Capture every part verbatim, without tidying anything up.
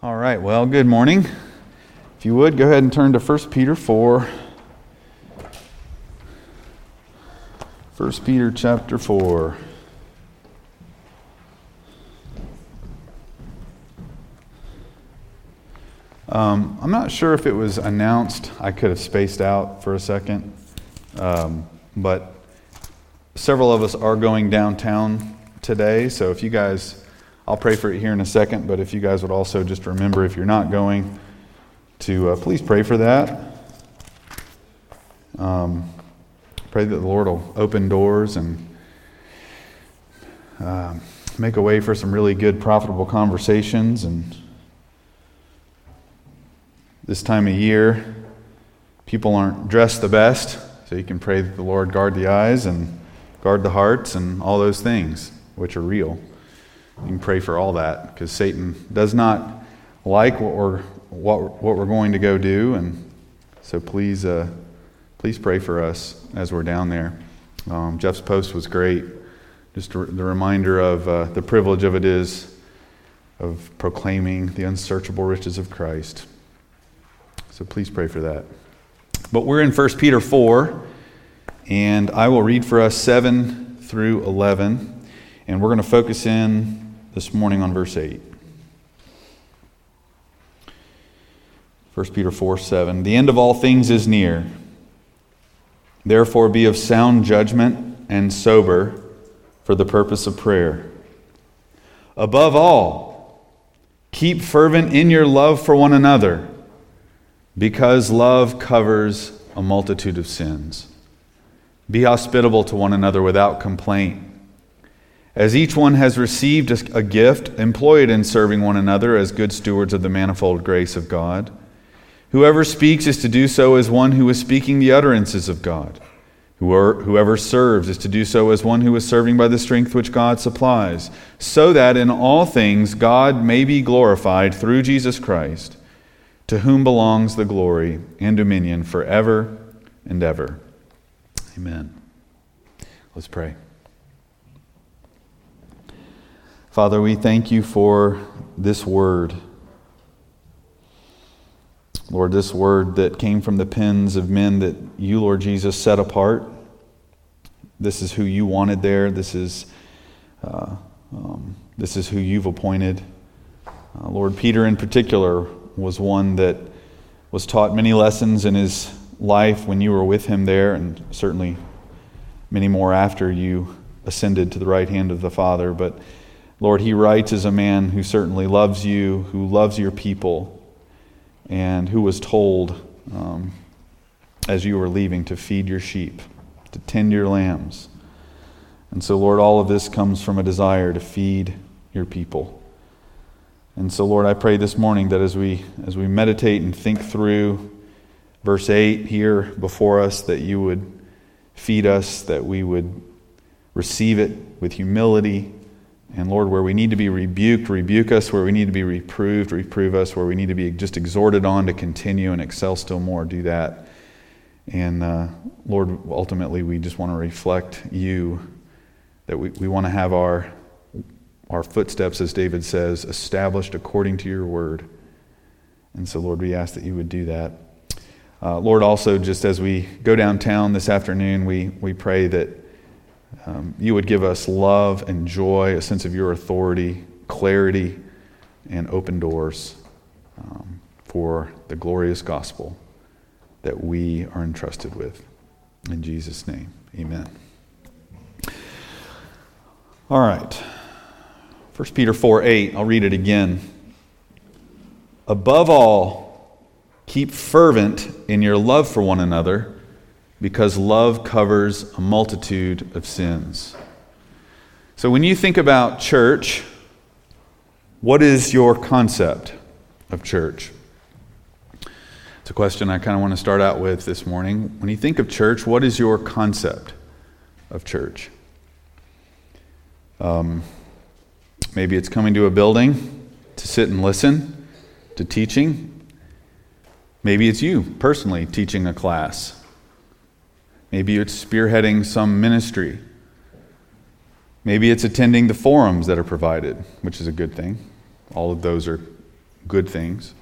All right, well, good morning. If you would, go ahead and turn to First Peter four. First Peter chapter four. Um, I'm not sure if it was announced. I could have spaced out for a second. Um, but several of us are going downtown today, so if you guys... I'll pray for it here in a second, but if you guys would also just remember, if you're not going, to uh, please pray for that. Um, pray that the Lord will open doors and uh, make a way for some really good, profitable conversations. And this time of year, people aren't dressed the best, so you can pray that the Lord guard the eyes and guard the hearts and all those things, which are real. You can pray for all that, because Satan does not like what we're what what we're going to go do, and so please uh, please pray for us as we're down there. Um, Jeff's post was great, just a, the reminder of uh, the privilege of it is of proclaiming the unsearchable riches of Christ. So please pray for that. But we're in First Peter four, and I will read for us seven through eleven, and we're going to focus in this morning on verse eight. First Peter four seven. The end of all things is near. Therefore be of sound judgment and sober for the purpose of prayer. Above all, keep fervent in your love for one another, because love covers a multitude of sins. Be hospitable to one another without complaint. As each one has received a gift, employ it in serving one another as good stewards of the manifold grace of God. Whoever speaks is to do so as one who is speaking the utterances of God. Whoever serves is to do so as one who is serving by the strength which God supplies, so that in all things God may be glorified through Jesus Christ, to whom belongs the glory and dominion forever and ever. Amen. Let's pray. Father, we thank you for this word. Lord, this word that came from the pens of men that you, Lord Jesus, set apart. This is who you wanted there. This is uh, um, this is who you've appointed. Uh, Lord, Peter in particular was one that was taught many lessons in his life when you were with him there, and certainly many more after you ascended to the right hand of the Father. But Lord, he writes as a man who certainly loves you, who loves your people, and who was told um, as you were leaving to feed your sheep, to tend your lambs. And so, Lord, all of this comes from a desire to feed your people. And so, Lord, I pray this morning that as we as we meditate and think through verse eight here before us, that you would feed us, that we would receive it with humility. And Lord, where we need to be rebuked, rebuke us. Where we need to be reproved, reprove us. Where we need to be just exhorted on to continue and excel still more, do that. And uh, Lord, ultimately we just want to reflect you, that we, we want to have our, our footsteps, as David says, established according to your word. And so Lord, we ask that you would do that. Uh, Lord, also just as we go downtown this afternoon, we, we pray that Um, you would give us love and joy, a sense of your authority, clarity, and open doors um, for the glorious gospel that we are entrusted with. In Jesus' name, amen. All right. First Peter four eight, I'll read it again. Above all, keep fervent in your love for one another, because love covers a multitude of sins. So when you think about church, what is your concept of church? It's a question I kind of want to start out with this morning. When you think of church, what is your concept of church? Um, maybe it's coming to a building to sit and listen to teaching. Maybe it's you personally teaching a class. Maybe it's spearheading some ministry. Maybe it's attending the forums that are provided, which is a good thing. All of those are good things.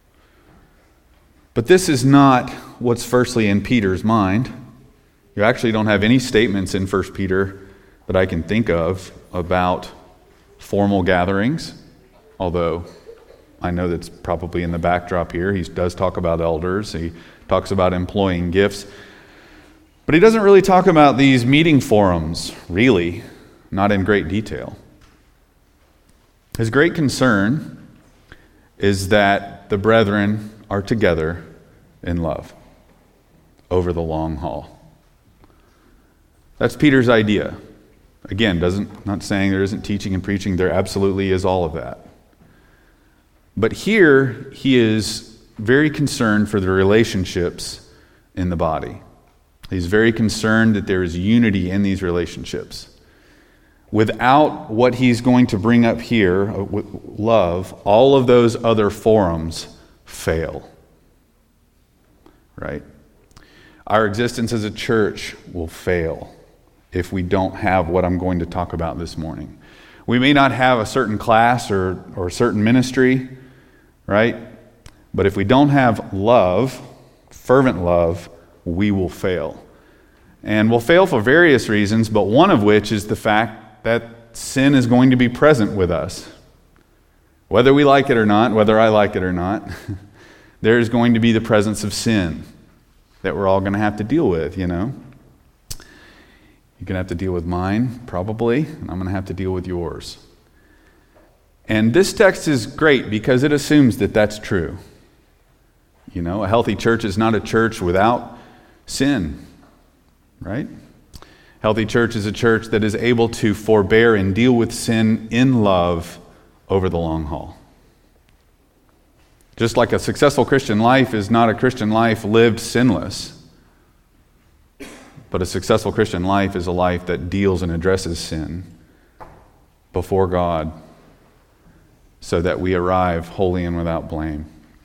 But this is not what's firstly in Peter's mind. You actually don't have any statements in First Peter that I can think of about formal gatherings, although I know that's probably in the backdrop here. He does talk about elders. He talks about employing gifts. But he doesn't really talk about these meeting forums, really, not in great detail. His great concern is that the brethren are together in love over the long haul. That's Peter's idea. Again, doesn't not saying there isn't teaching and preaching. There absolutely is all of that. But here he is very concerned for the relationships in the body. He's very concerned that there is unity in these relationships. Without what he's going to bring up here, love, all of those other forums fail. Right? Our existence as a church will fail if we don't have what I'm going to talk about this morning. We may not have a certain class or, or a certain ministry, right? But if we don't have love, fervent love, we will fail. And we'll fail for various reasons, but one of which is the fact that sin is going to be present with us. Whether we like it or not, whether I like it or not, there is going to be the presence of sin that we're all going to have to deal with, you know. You're going to have to deal with mine, probably, and I'm going to have to deal with yours. And this text is great because it assumes that that's true. You know, a healthy church is not a church without sin, right? Healthy church is a church that is able to forbear and deal with sin in love over the long haul. Just like a successful Christian life is not a Christian life lived sinless, but a successful Christian life is a life that deals and addresses sin before God so that we arrive holy and without blame.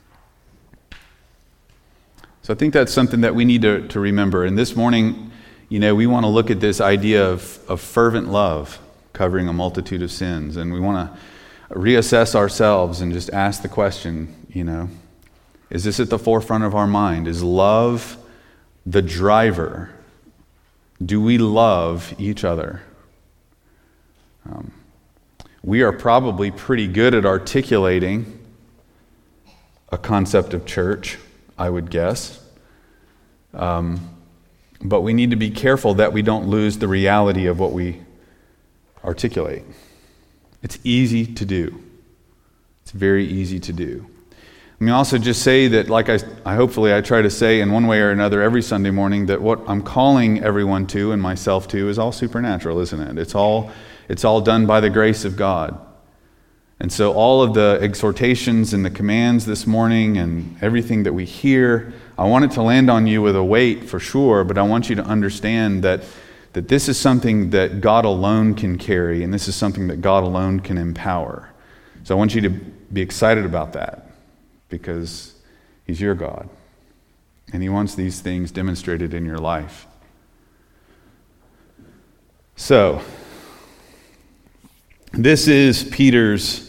So I think that's something that we need to, to remember. And this morning, you know, we want to look at this idea of, of fervent love covering a multitude of sins. And we want to reassess ourselves and just ask the question, you know, is this at the forefront of our mind? Is love the driver? Do we love each other? Um, we are probably pretty good at articulating a concept of church, I would guess. Um, but we need to be careful that we don't lose the reality of what we articulate. It's easy to do. It's very easy to do. Let me also just say that, like I, I hopefully I try to say in one way or another every Sunday morning, that what I'm calling everyone to and myself to is all supernatural, isn't it? It's all, it's all done by the grace of God. And so all of the exhortations and the commands this morning and everything that we hear, I want it to land on you with a weight for sure, but I want you to understand that, that this is something that God alone can carry, and this is something that God alone can empower. So I want you to be excited about that, because He's your God, and He wants these things demonstrated in your life. So, this is Peter's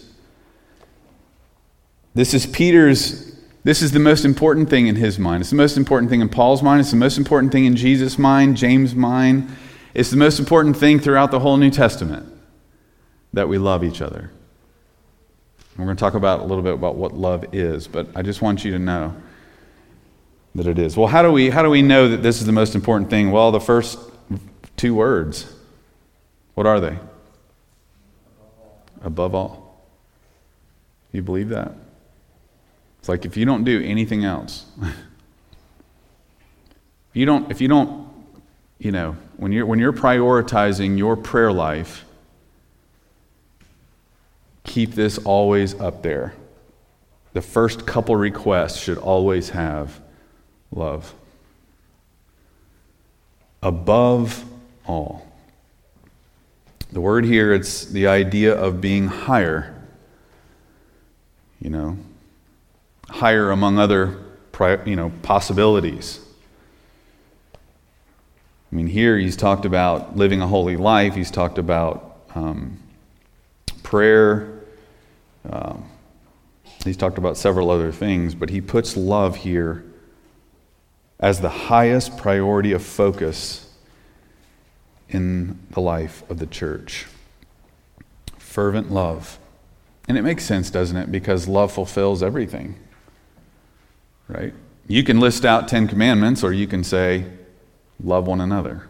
This is Peter's, this is the most important thing in his mind. It's the most important thing in Paul's mind. It's the most important thing in Jesus' mind, James' mind. It's the most important thing throughout the whole New Testament, that we love each other. We're going to talk about a little bit about what love is, but I just want you to know that it is. Well, how do we how do we know that this is the most important thing? Well, the first two words. What are they? Above all. You believe that? It's like if you don't do anything else, if you don't, if you don't, you know, when you're when you're prioritizing your prayer life, keep this always up there. The first couple requests should always have love. Above all. The word here, it's the idea of being higher. You know, higher among other, you know, possibilities. I mean, here he's talked about living a holy life. He's talked about um, prayer. Um, He's talked about several other things, but he puts love here as the highest priority of focus in the life of the church. Fervent love. And it makes sense, doesn't it? Because love fulfills everything. Right? You can list out Ten Commandments, or you can say, love one another.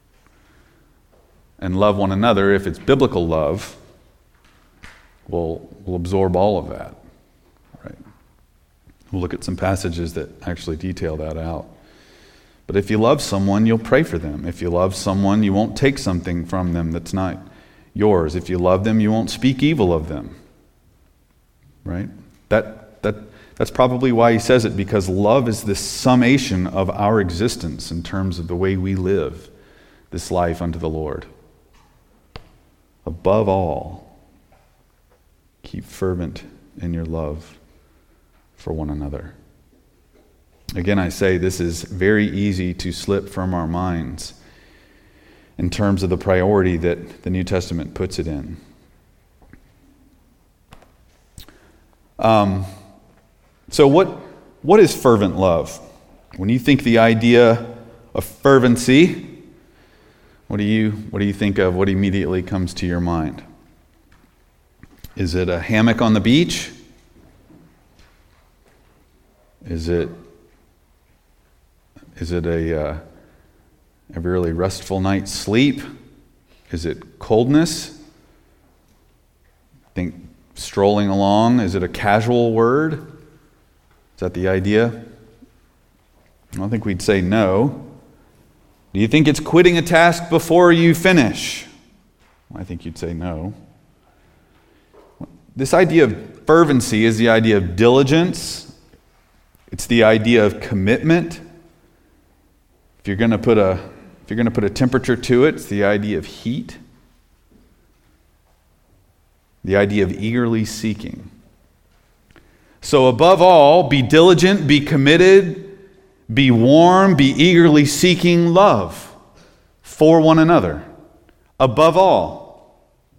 And love one another, if it's biblical love, will will absorb all of that. Right? We'll look at some passages that actually detail that out. But if you love someone, you'll pray for them. If you love someone, you won't take something from them that's not yours. If you love them, you won't speak evil of them. Right? That that that's probably why he says it, because love is the summation of our existence in terms of the way we live this life unto the Lord. Above all, keep fervent in your love for one another. Again, I say this is very easy to slip from our minds in terms of the priority that the New Testament puts it in. Um, so what what is fervent love? When you think the idea of fervency, what do you what do you think of? What immediately comes to your mind? Is it a hammock on the beach? Is it is it a uh, a really restful night's sleep? Is it coldness? Think strolling along. Is it a casual word? Is that the idea? I don't think we'd say no. Do you think it's quitting a task before you finish? Well, I think you'd say no. This idea of fervency is the idea of diligence. It's the idea of commitment. If you're going to put a if you're going to put a temperature to it, it's the idea of heat. The idea of eagerly seeking. So above all, be diligent, be committed, be warm, be eagerly seeking love for one another. Above all.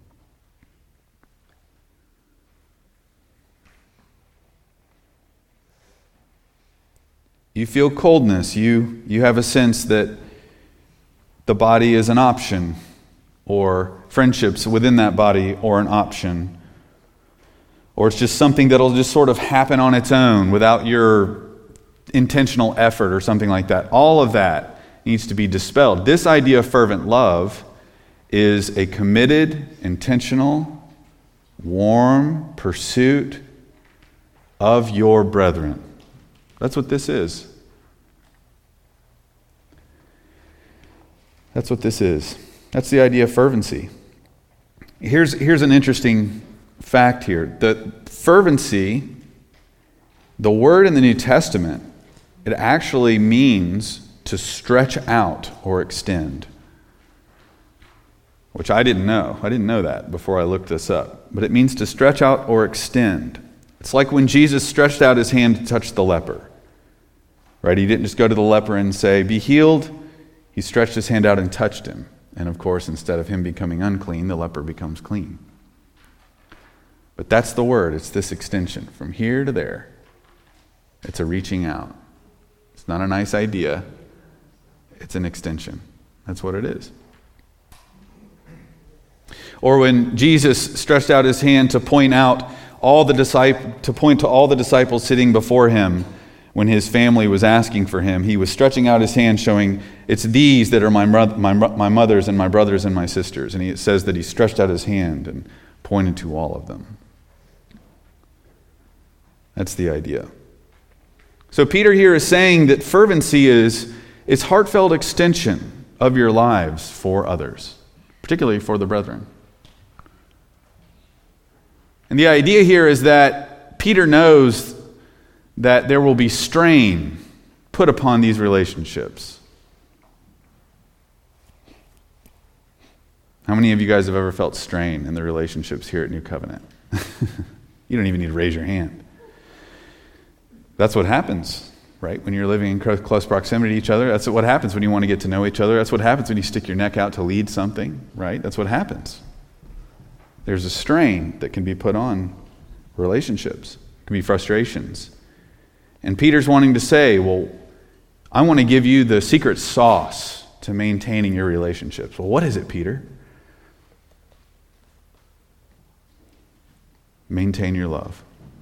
You feel coldness. You, you have a sense that the body is an option, or friendships within that body or an option. Or it's just something that'll just sort of happen on its own without your intentional effort or something like that. All of that needs to be dispelled. This idea of fervent love is a committed, intentional, warm pursuit of your brethren. That's what this is. That's what this is. That's the idea of fervency. Here's, here's an interesting fact here. The fervency, the word in the New Testament, it actually means to stretch out or extend, which I didn't know. I didn't know that before I looked this up. But it means to stretch out or extend. It's like when Jesus stretched out his hand to touch the leper. Right? He didn't just go to the leper and say, "Be healed." He stretched his hand out and touched him. And of course, instead of him becoming unclean, the leper becomes clean. But that's the word. It's this extension from here to there. It's a reaching out. It's not a nice idea. It's an extension. That's what it is. Or when Jesus stretched out his hand to point out all the disciples, to point to all the disciples sitting before him when his family was asking for him, he was stretching out his hand, showing, "It's these that are my my my mothers and my brothers and my sisters." And he, it says that he stretched out his hand and pointed to all of them. That's the idea. So Peter here is saying that fervency is, is heartfelt extension of your lives for others, particularly for the brethren. And the idea here is that Peter knows that there will be strain put upon these relationships. How many of you guys have ever felt strain in the relationships here at New Covenant? You don't even need to raise your hand. That's what happens, right? When you're living in close proximity to each other, that's what happens when you want to get to know each other. That's what happens when you stick your neck out to lead something, right? That's what happens. There's a strain that can be put on relationships. It can be frustrations. And Peter's wanting to say, well, I want to give you the secret sauce to maintaining your relationships. Well, what is it, Peter? Maintain your love.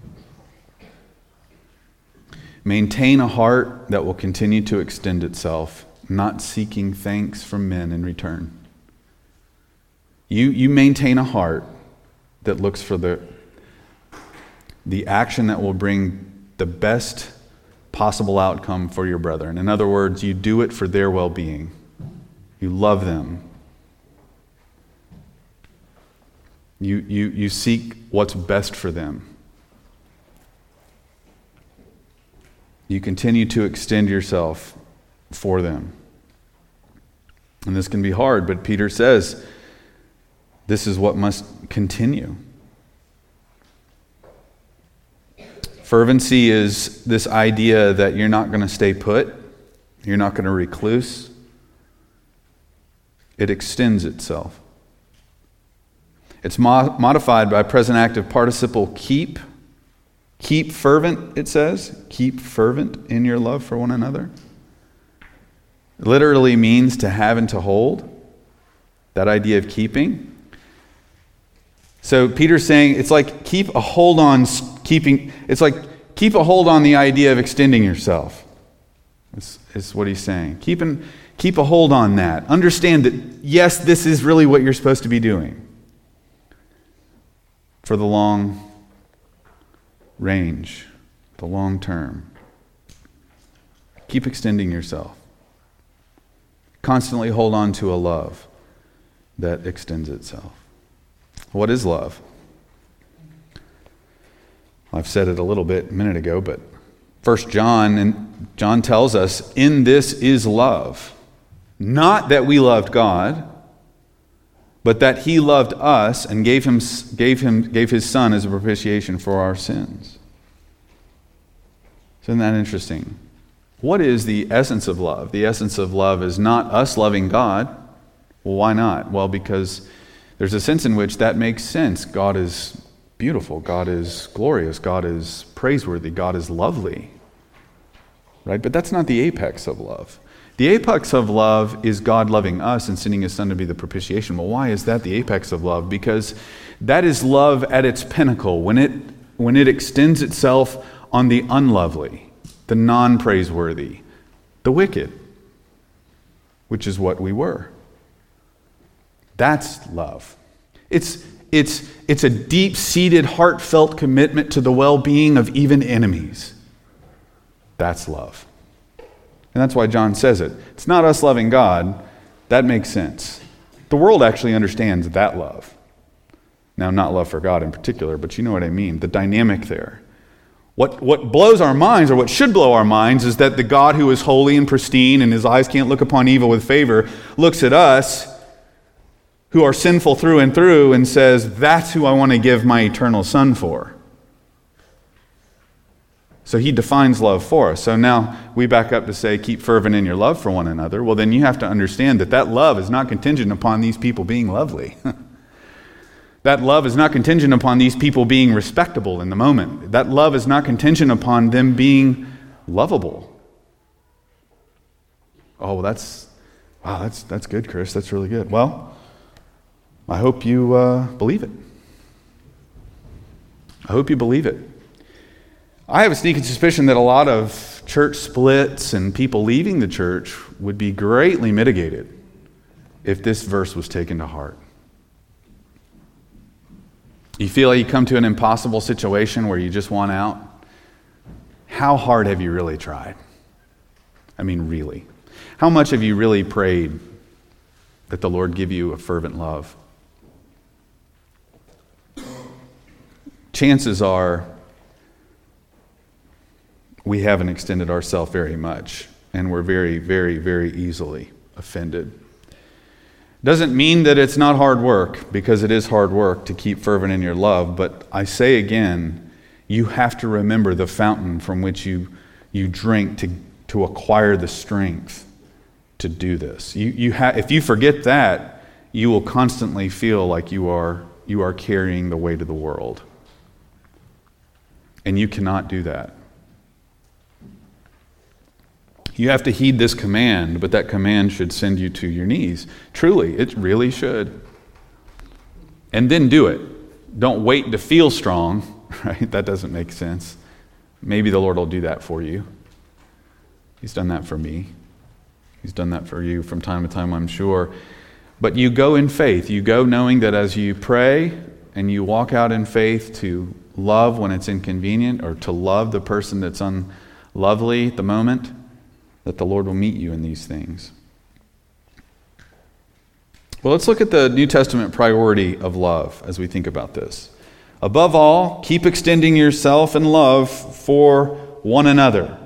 Maintain a heart that will continue to extend itself, not seeking thanks from men in return. You, you maintain a heart that looks for the, the action that will bring the best possible outcome for your brethren. In other words, you do it for their well-being. You love them. You, you, you seek what's best for them. You continue to extend yourself for them. And this can be hard, but Peter says this is what must continue. Fervency is this idea that you're not going to stay put, you're not going to recluse. It extends itself. It's mo- modified by present active participle keep. Keep fervent, it says. Keep fervent in your love for one another. It literally means to have and to hold. That idea of keeping. So Peter's saying it's like keep a hold on keeping, it's like keep a hold on the idea of extending yourself. That's, that's what he's saying. Keep, an, keep a hold on that. Understand that, yes, this is really what you're supposed to be doing. For the long range, the long term. Keep extending yourself. Constantly hold on to a love that extends itself. What is love? I've said it a little bit a minute ago, but First John, and John tells us, in this is love. Not that we loved God, but that he loved us and gave him, gave him, gave his Son as a propitiation for our sins. Isn't that interesting? What is the essence of love? The essence of love is not us loving God. Well, why not? Well, because there's a sense in which that makes sense. God is beautiful. God is glorious. God is praiseworthy. God is lovely. Right? But that's not the apex of love. The apex of love is God loving us and sending his Son to be the propitiation. Well, why is that the apex of love? Because that is love at its pinnacle, when it when it extends itself on the unlovely, the non-praiseworthy, the wicked, which is what we were. That's love. It's it's it's a deep-seated, heartfelt commitment to the well-being of even enemies. That's love. And that's why John says it. It's not us loving God. That makes sense. The world actually understands that love. Now, not love for God in particular, but you know what I mean. The dynamic there. What, what blows our minds, or what should blow our minds, is that the God who is holy and pristine and his eyes can't look upon evil with favor looks at us who are sinful through and through and says, that's who I want to give my eternal Son for. So he defines love for us. So now we back up to say, keep fervent in your love for one another. Well, then you have to understand that that love is not contingent upon these people being lovely. That love is not contingent upon these people being respectable in the moment. That love is not contingent upon them being lovable. Oh, that's, wow, that's, that's good, Chris. That's really good. Well, I hope you uh, believe it. I hope you believe it. I have a sneaking suspicion that a lot of church splits and people leaving the church would be greatly mitigated if this verse was taken to heart. You feel like you come to an impossible situation where you just want out? How hard have you really tried? I mean, really. How much have you really prayed that the Lord give you a fervent love? Chances are we haven't extended ourselves very much, and we're very, very, very easily offended. Doesn't mean that it's not hard work, because it is hard work to keep fervent in your love, but I say again, you have to remember the fountain from which you, you drink to, to acquire the strength to do this. You, you ha- if you forget that, you will constantly feel like you are, you are carrying the weight of the world. And you cannot do that. You have to heed this command, but that command should send you to your knees. Truly, it really should. And then do it. Don't wait to feel strong, right? That doesn't make sense. Maybe the Lord will do that for you. He's done that for me. He's done that for you from time to time, I'm sure. But you go in faith. You go knowing that as you pray and you walk out in faith to love when it's inconvenient, or to love the person that's unlovely at the moment, that the Lord will meet you in these things. Well, let's look at the New Testament priority of love as we think about this. Above all, keep extending yourself in love for one another.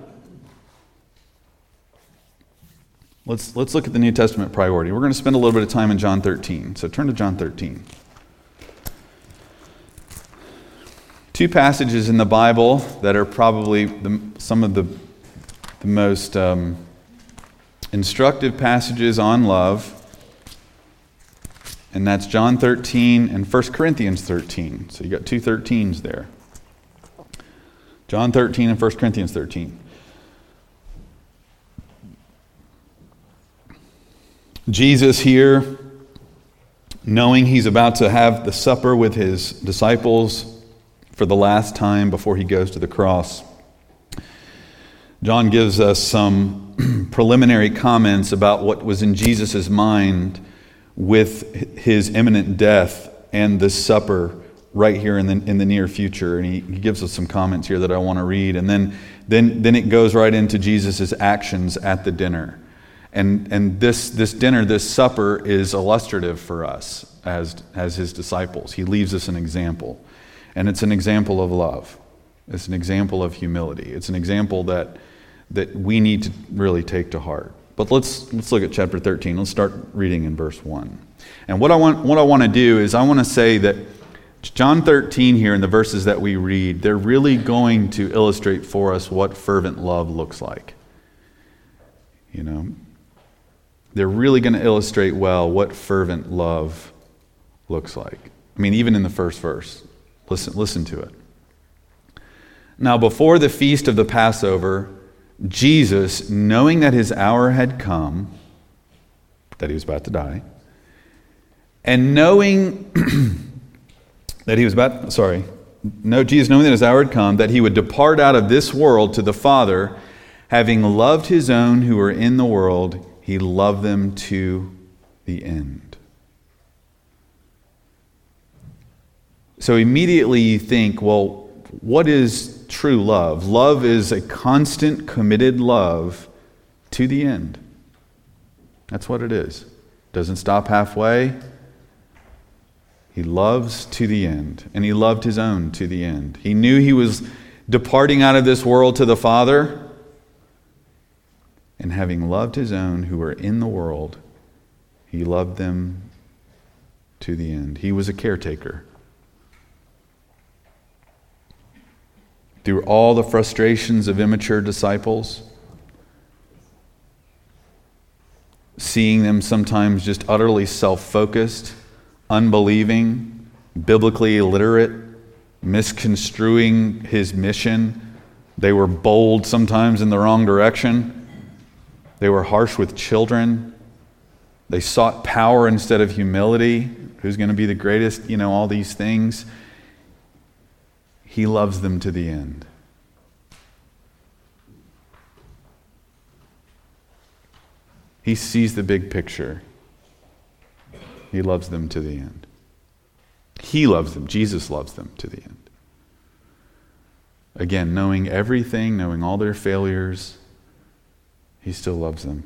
Let's, let's look at the New Testament priority. We're going to spend a little bit of time in John thirteen. So turn to John thirteen. Two passages in the Bible that are probably the, some of the, the most um, instructive passages on love. And that's John thirteen and First Corinthians thirteen. So you got two thirteens there. John thirteen and First Corinthians thirteen. Jesus here, knowing he's about to have the supper with his disciples for the last time before he goes to the cross, John gives us some preliminary comments about what was in Jesus' mind with his imminent death and this supper right here in the in the near future. And he, he gives us some comments here that I want to read. And then, then, then it goes right into Jesus' actions at the dinner. And and this this dinner, this supper is illustrative for us as, as his disciples. He leaves us an example. And it's an example of love. It's an example of humility. It's an example that that we need to really take to heart. But let's let's look at chapter thirteen. Let's start reading in verse one. And what I want what I want to do is I want to say that John thirteen here in the verses that we read, they're really going to illustrate for us what fervent love looks like. You know, they're really going to illustrate well what fervent love looks like. I mean, even in the first verse. Listen, listen to it. Now, before the feast of the Passover, Jesus, knowing that his hour had come, that he was about to die, and knowing that he was about, sorry, no, Jesus, knowing that his hour had come, that he would depart out of this world to the Father, having loved his own who were in the world, he loved them to the end. So immediately you think, well, what is true love? Love is a constant, committed love to the end. That's what it is. Doesn't stop halfway. He loves to the end. And he loved his own to the end. He knew he was departing out of this world to the Father. And having loved his own who were in the world, he loved them to the end. He was a caretaker. Through all the frustrations of immature disciples, seeing them sometimes just utterly self-focused, unbelieving, biblically illiterate, misconstruing his mission. They were bold sometimes in the wrong direction. They were harsh with children. They sought power instead of humility. Who's going to be the greatest? You know, all these things. He loves them to the end. He sees the big picture. He loves them to the end. He loves them. Jesus loves them to the end. Again, knowing everything, knowing all their failures, he still loves them.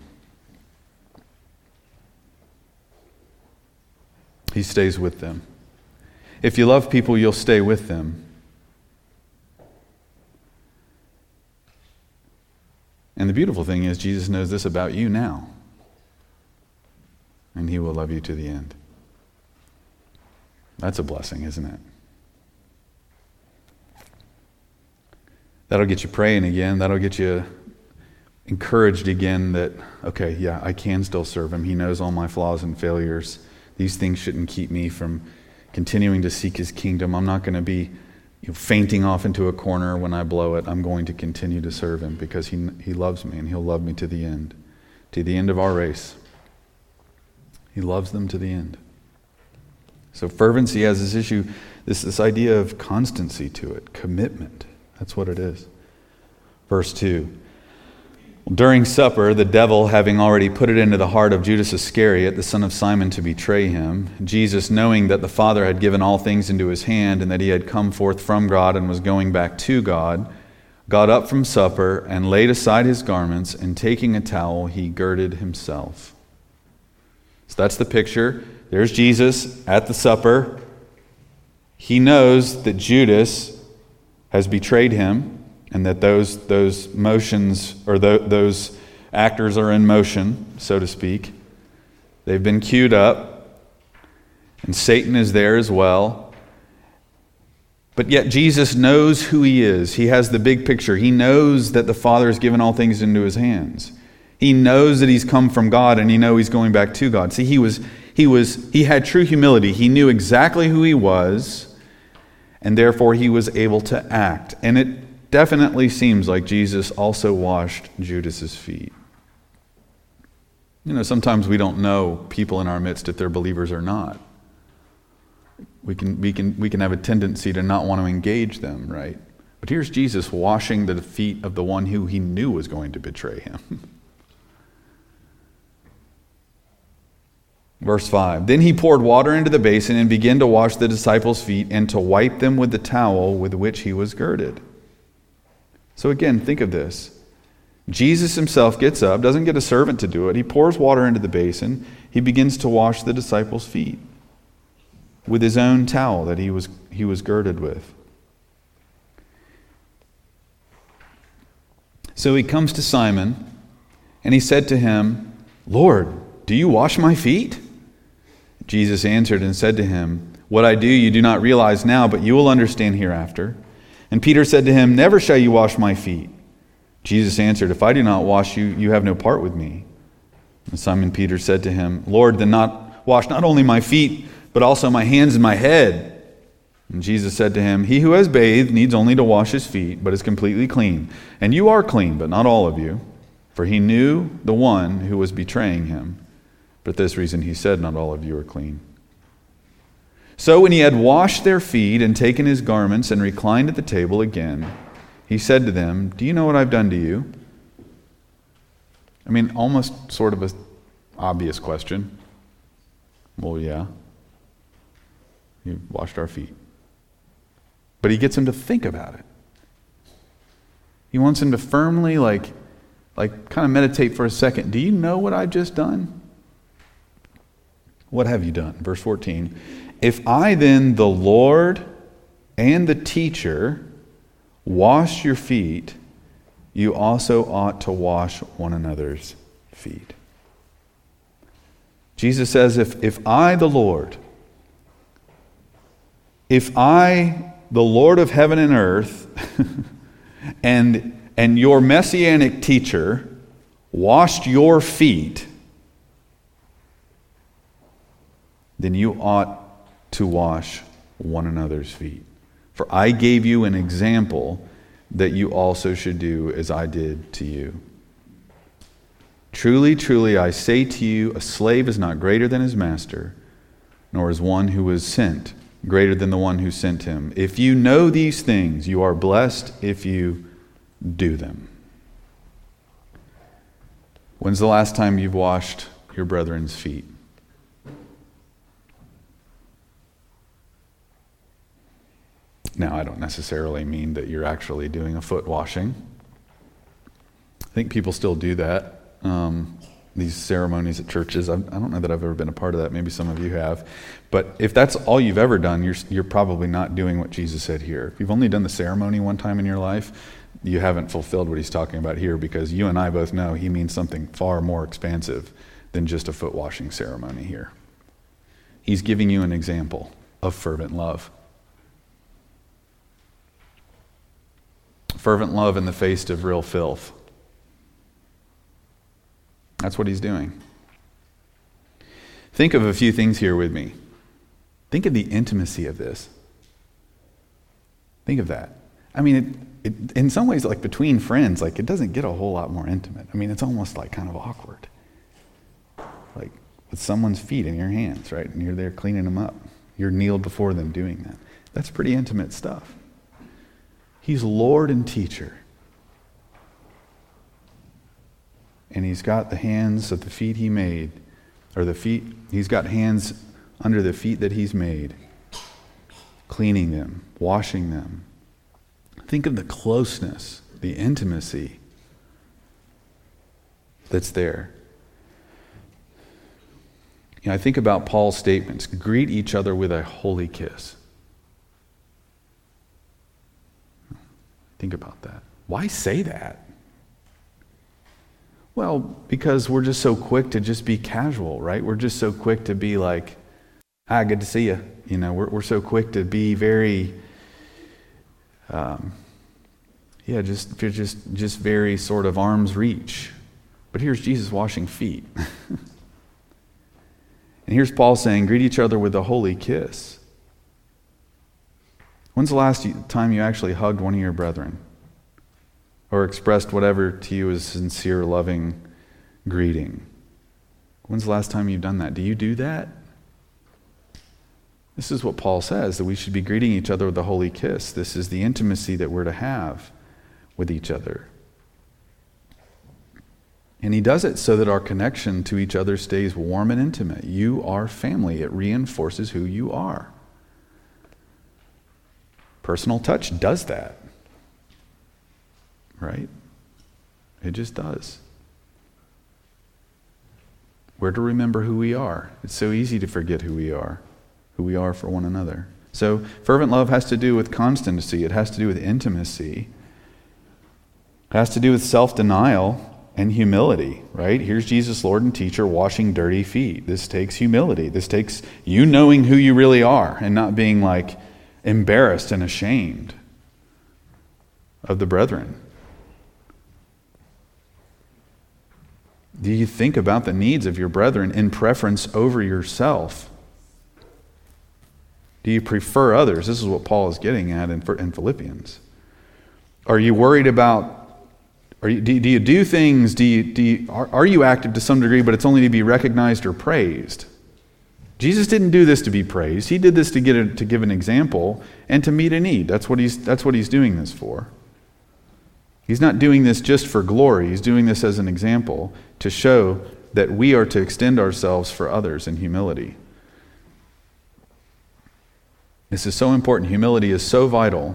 He stays with them. If you love people, you'll stay with them. And the beautiful thing is, Jesus knows this about you now. And he will love you to the end. That's a blessing, isn't it? That'll get you praying again. That'll get you encouraged again that, okay, yeah, I can still serve him. He knows all my flaws and failures. These things shouldn't keep me from continuing to seek his kingdom. I'm not going to be you know, fainting off into a corner when I blow it. I'm going to continue to serve him because he, he loves me and he'll love me to the end, to the end of our race. He loves them to the end. So fervency has this issue, this, this idea of constancy to it, commitment. That's what it is. Verse two. During supper, the devil having already put it into the heart of Judas Iscariot, the son of Simon, to betray him, Jesus, knowing that the Father had given all things into his hand and that he had come forth from God and was going back to God, got up from supper and laid aside his garments, and taking a towel, he girded himself. So that's the picture. There's Jesus at the supper. He knows that Judas has betrayed him, and that those those motions, or th- those actors are in motion, so to speak. They've been queued up, and Satan is there as well. But yet Jesus knows who he is. He has the big picture. He knows that the Father has given all things into his hands. He knows that he's come from God, and he knows he's going back to God. See, he was he was he had true humility. He knew exactly who he was, and therefore he was able to act. And it definitely seems like Jesus also washed Judas's feet. You know, sometimes we don't know people in our midst if they're believers or not. We can we can we can have a tendency to not want to engage them, right? But here's Jesus washing the feet of the one who he knew was going to betray him. Verse five, then he poured water into the basin and began to wash the disciples' feet and to wipe them with the towel with which he was girded. So again, think of this. Jesus himself gets up, doesn't get a servant to do it. He pours water into the basin. He begins to wash the disciples' feet with his own towel that he was he was girded with. So he comes to Simon, and he said to him, Lord, do you wash my feet? Jesus answered and said to him, what I do you do not realize now, but you will understand hereafter. And Peter said to him, never shall you wash my feet. Jesus answered, if I do not wash you, you have no part with me. And Simon Peter said to him, Lord, then not wash not only my feet, but also my hands and my head. And Jesus said to him, he who has bathed needs only to wash his feet, but is completely clean. And you are clean, but not all of you. For he knew the one who was betraying him. For this reason he said, not all of you are clean. So when he had washed their feet and taken his garments and reclined at the table again, he said to them, do you know what I've done to you? I mean, almost sort of an obvious question. Well, yeah. You washed our feet. But he gets him to think about it. He wants him to firmly, like, like kind of meditate for a second. Do you know what I've just done? What have you done? Verse fourteen. If I then, the Lord and the teacher, wash your feet, you also ought to wash one another's feet. Jesus says, if, if I, the Lord, if I, the Lord of heaven and earth, and, and your messianic teacher washed your feet, then you ought to wash one another's feet. For I gave you an example that you also should do as I did to you. Truly, truly, I say to you, a slave is not greater than his master, nor is one who was sent greater than the one who sent him. If you know these things, you are blessed if you do them. When's the last time you've washed your brethren's feet? Now, I don't necessarily mean that you're actually doing a foot washing. I think people still do that. Um, these ceremonies at churches, I, I don't know that I've ever been a part of that. Maybe some of you have. But if that's all you've ever done, you're, you're probably not doing what Jesus said here. If you've only done the ceremony one time in your life, you haven't fulfilled what he's talking about here, because you and I both know he means something far more expansive than just a foot washing ceremony here. He's giving you an example of fervent love. Fervent love in the face of real filth. That's what he's doing. Think of a few things here with me. Think of the intimacy of this. Think of that. I mean, it, it, in some ways, like between friends, like it doesn't get a whole lot more intimate. I mean, it's almost like kind of awkward. Like with someone's feet in your hands, right? And you're there cleaning them up. You're kneeled before them doing that. That's pretty intimate stuff. He's Lord and teacher. And he's got the hands of the feet he made, or the feet, he's got hands under the feet that he's made, cleaning them, washing them. Think of the closeness, the intimacy that's there. You know, I think about Paul's statements, greet each other with a holy kiss. Think about that. Why say that? Well, because we're just so quick to just be casual, right? We're just so quick to be like, ah, good to see you. You know, we're we're so quick to be very, um, yeah, just just just very sort of arm's reach. But here's Jesus washing feet, and here's Paul saying, greet each other with a holy kiss. When's the last time you actually hugged one of your brethren? Or expressed whatever to you as sincere, loving greeting? When's the last time you've done that? Do you do that? This is what Paul says, that we should be greeting each other with a holy kiss. This is the intimacy that we're to have with each other. And he does it so that our connection to each other stays warm and intimate. You are family. It reinforces who you are. Personal touch does that. Right? It just does. We're to remember who we are. It's so easy to forget who we are, who we are for one another. So fervent love has to do with constancy. It has to do with intimacy. It has to do with self-denial and humility, right? Here's Jesus, Lord and teacher, washing dirty feet. This takes humility. This takes you knowing who you really are and not being like embarrassed and ashamed of the brethren. Do you think about the needs of your brethren in preference over yourself? Do you prefer others? This is what Paul is getting at in, in Philippians. Are you worried about, are you, do, do you do things, do you, do you, are, are you active to some degree, but it's only to be recognized or praised? Jesus didn't do this to be praised. He did this to get a, to give an example and to meet a need. That's what he's that's what he's doing this for. He's not doing this just for glory. He's doing this as an example to show that we are to extend ourselves for others in humility. This is so important. Humility is so vital.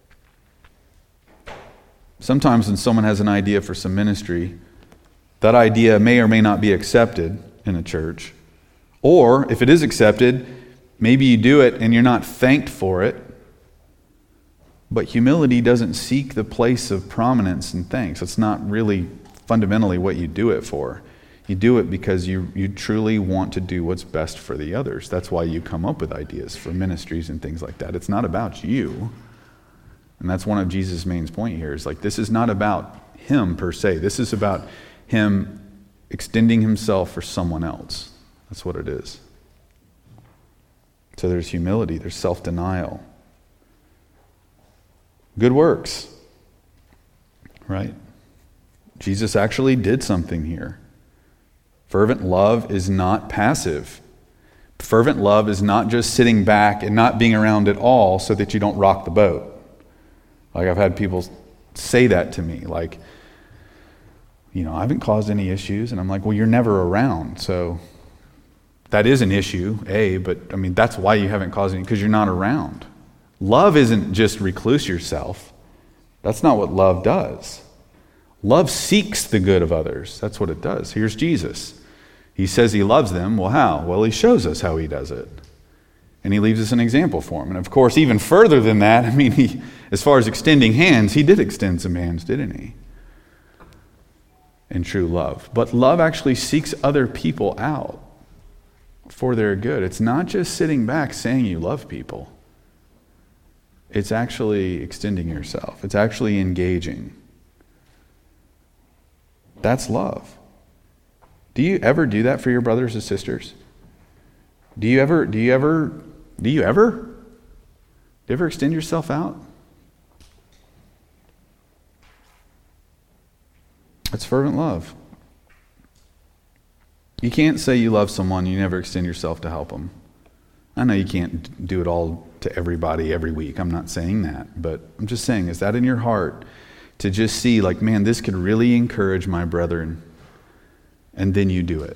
Sometimes when someone has an idea for some ministry, that idea may or may not be accepted in a church. Or, if it is accepted, maybe you do it and you're not thanked for it. But humility doesn't seek the place of prominence and thanks. It's not really fundamentally what you do it for. You do it because you, you truly want to do what's best for the others. That's why you come up with ideas for ministries and things like that. It's not about you. And that's one of Jesus' main point here. Is like, this is not about him per se. This is about him extending himself for someone else. That's what it is. So there's humility, there's self-denial. Good works, right? Jesus actually did something here. Fervent love is not passive. Fervent love is not just sitting back and not being around at all so that you don't rock the boat. Like I've had people say that to me, like, you know, I haven't caused any issues. And I'm like, well, you're never around, so that is an issue, A, but I mean, that's why you haven't caused any, because you're not around. Love isn't just recluse yourself. That's not what love does. Love seeks the good of others. That's what it does. Here's Jesus. He says he loves them. Well, how? Well, he shows us how he does it. And he leaves us an example for him. And of course, even further than that, I mean, he, as far as extending hands, he did extend some hands, didn't he? In true love. But love actually seeks other people out for their good. It's not just sitting back saying you love people. It's actually extending yourself. It's actually engaging. That's love. Do you ever do that for your brothers and sisters? Do you ever, do you ever, do you ever? Do you ever extend yourself out? That's fervent love. You can't say you love someone, you never extend yourself to help them. I know you can't do it all to everybody every week. I'm not saying that. But I'm just saying, is that in your heart to just see like, man, this could really encourage my brethren, and then you do it?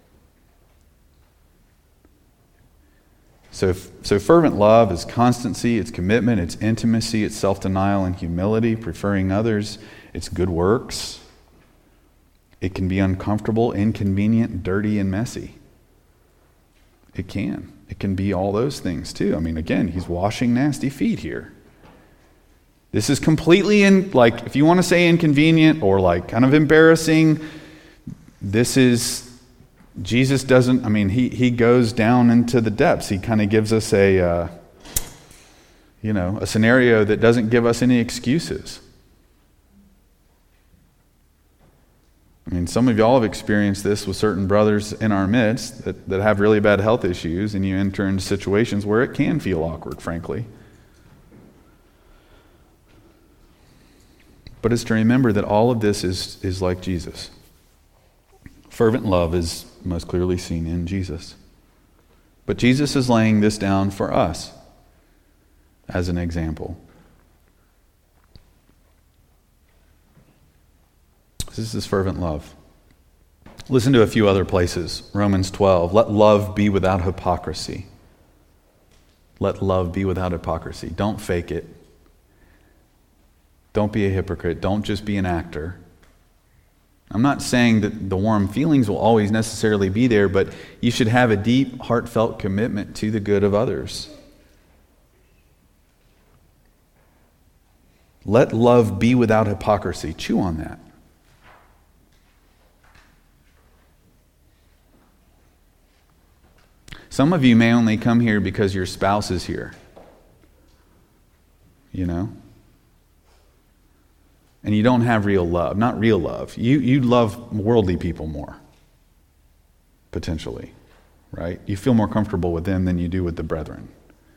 So, so fervent love is constancy, it's commitment, it's intimacy, it's self-denial and humility, preferring others, it's good works. It can be uncomfortable, inconvenient, dirty, and messy. It can. It can be all those things too. I mean, again, he's washing nasty feet here. This is completely in, like, if you want to say inconvenient or like kind of embarrassing, this is, Jesus doesn't, I mean, he, he goes down into the depths. He kind of gives us a, uh, you know, a scenario that doesn't give us any excuses. I mean, some of y'all have experienced this with certain brothers in our midst that, that have really bad health issues, and you enter into situations where it can feel awkward, frankly. But it's to remember that all of this is, is like Jesus. Fervent love is most clearly seen in Jesus. But Jesus is laying this down for us as an example. This is fervent love. Listen to a few other places. Romans twelve. Let love be without hypocrisy. Let love be without hypocrisy. Don't fake it. Don't be a hypocrite. Don't just be an actor. I'm not saying that the warm feelings will always necessarily be there, but you should have a deep, heartfelt commitment to the good of others. Let love be without hypocrisy. Chew on that. Some of you may only come here because your spouse is here. You know? And you don't have real love. Not real love. You, you love worldly people more. Potentially. Right? You feel more comfortable with them than you do with the brethren.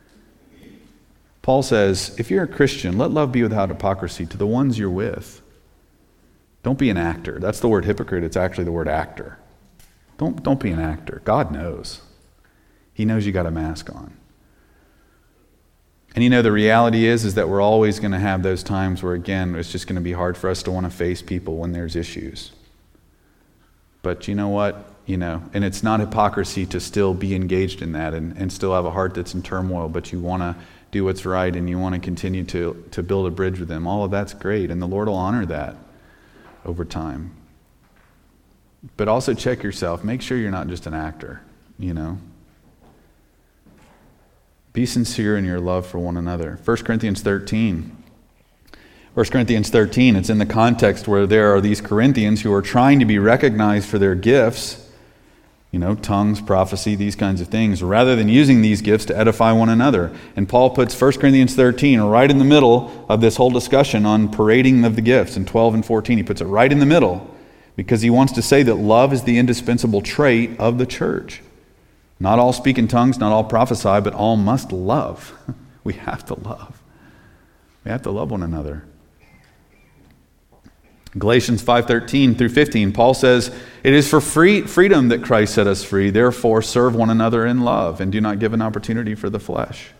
Paul says, if you're a Christian, let love be without hypocrisy to the ones you're with. Don't be an actor. That's the word hypocrite. It's actually the word actor. Don't, don't be an actor. God knows. He knows you got a mask on. And you know, the reality is, is that we're always going to have those times where, again, it's just going to be hard for us to want to face people when there's issues. But you know what? You know, and it's not hypocrisy to still be engaged in that and, and still have a heart that's in turmoil, but you want to do what's right and you want to continue to, to build a bridge with them. All of that's great, and the Lord will honor that over time. But also check yourself. Make sure you're not just an actor, you know. Be sincere in your love for one another. First Corinthians thirteen. First Corinthians thirteen, it's in the context where there are these Corinthians who are trying to be recognized for their gifts, you know, tongues, prophecy, these kinds of things, rather than using these gifts to edify one another. And Paul puts First Corinthians thirteen right in the middle of this whole discussion on parading of the gifts. In twelve and fourteen, he puts it right in the middle because he wants to say that love is the indispensable trait of the church. Not all speak in tongues, not all prophesy, but all must love. We have to love. We have to love one another. Galatians five thirteen through fifteen, Paul says, it is for free freedom that Christ set us free. Therefore, serve one another in love and do not give an opportunity for the flesh.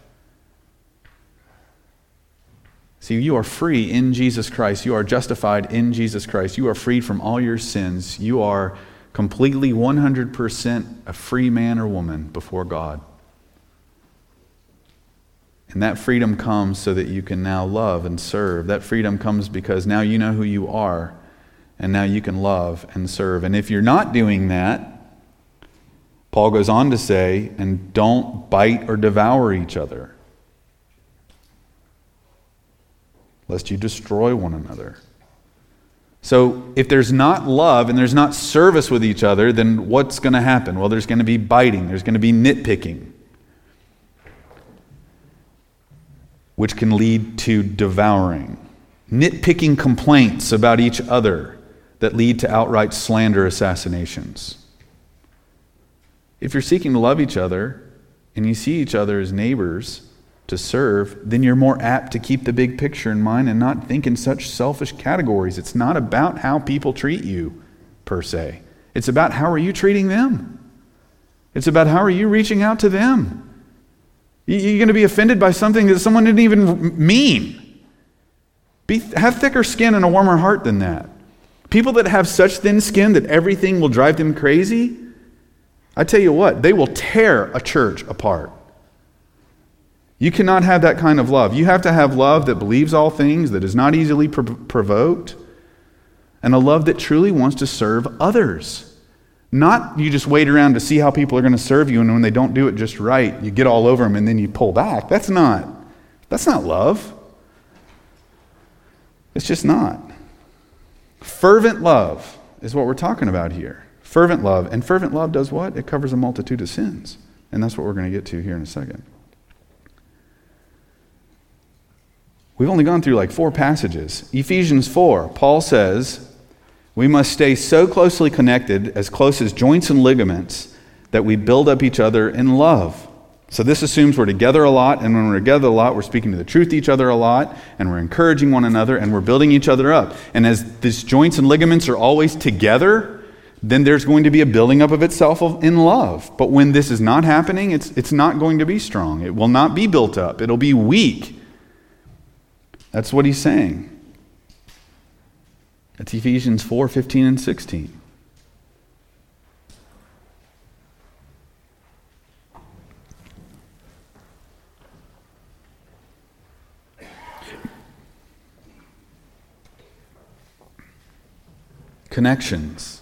See, you are free in Jesus Christ. You are justified in Jesus Christ. You are freed from all your sins. You are completely one hundred percent a free man or woman before God. And that freedom comes so that you can now love and serve. That freedom comes because now you know who you are, and now you can love and serve. And if you're not doing that, Paul goes on to say, and don't bite or devour each other, lest you destroy one another. So if there's not love and there's not service with each other, then what's going to happen? Well, there's going to be biting. There's going to be nitpicking, which can lead to devouring. Nitpicking complaints about each other that lead to outright slander assassinations. If you're seeking to love each other and you see each other as neighbors, to serve, then you're more apt to keep the big picture in mind and not think in such selfish categories. It's not about how people treat you, per se. It's about how are you treating them. It's about how are you reaching out to them. You're going to be offended by something that someone didn't even mean. Be, have thicker skin and a warmer heart than that. People that have such thin skin that everything will drive them crazy, I tell you what, they will tear a church apart. You cannot have that kind of love. You have to have love that believes all things, that is not easily pro- provoked, and a love that truly wants to serve others. Not you just wait around to see how people are going to serve you, and when they don't do it just right, you get all over them and then you pull back. That's not, that's not love. It's just not. Fervent love is what we're talking about here. Fervent love. And fervent love does what? It covers a multitude of sins. And that's what we're going to get to here in a second. We've only gone through like four passages. Ephesians four, Paul says, we must stay so closely connected, as close as joints and ligaments, that we build up each other in love. So this assumes we're together a lot, and when we're together a lot, we're speaking to the truth to each other a lot, and we're encouraging one another, and we're building each other up. And as these joints and ligaments are always together, then there's going to be a building up of itself in love. But when this is not happening, it's, it's not going to be strong. It will not be built up. It'll be weak. That's what he's saying. That's Ephesians four, fifteen and sixteen. Connections.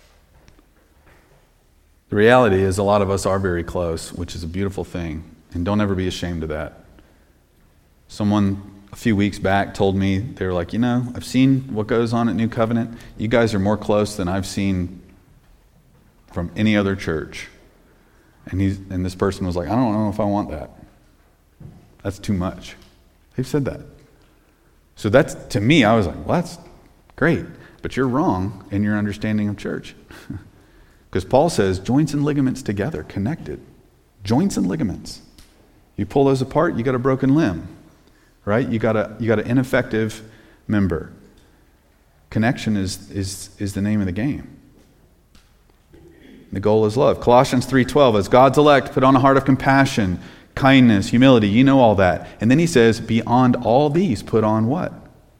The reality is a lot of us are very close, which is a beautiful thing. And don't ever be ashamed of that. Someone a few weeks back told me, they were like, you know, I've seen what goes on at New Covenant. You guys are more close than I've seen from any other church. And he's and this person was like, I don't know if I want that. That's too much. They've said that. So that's, to me, I was like, well, that's great. But you're wrong in your understanding of church. Because Paul says joints and ligaments together, connected. Joints and ligaments. You pull those apart, you got a broken limb. Right? You got a you got an ineffective member. Connection is is is the name of the game. The goal is love. Colossians three twelve, as God's elect, put on a heart of compassion, kindness, humility. You know all that. And then he says, beyond all these, put on what?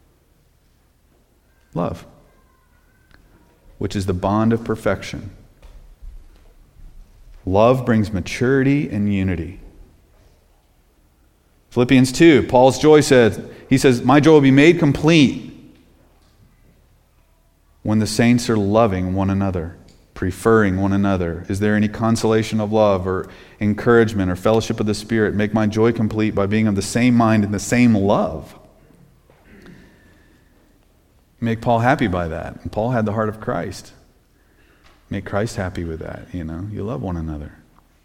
Love. Which is the bond of perfection. Love brings maturity and unity. Philippians two, Paul's joy said, he says, my joy will be made complete when the saints are loving one another, preferring one another. Is there any consolation of love or encouragement or fellowship of the Spirit? Make my joy complete by being of the same mind and the same love. Make Paul happy by that. And Paul had the heart of Christ. Make Christ happy with that, you know. You love one another.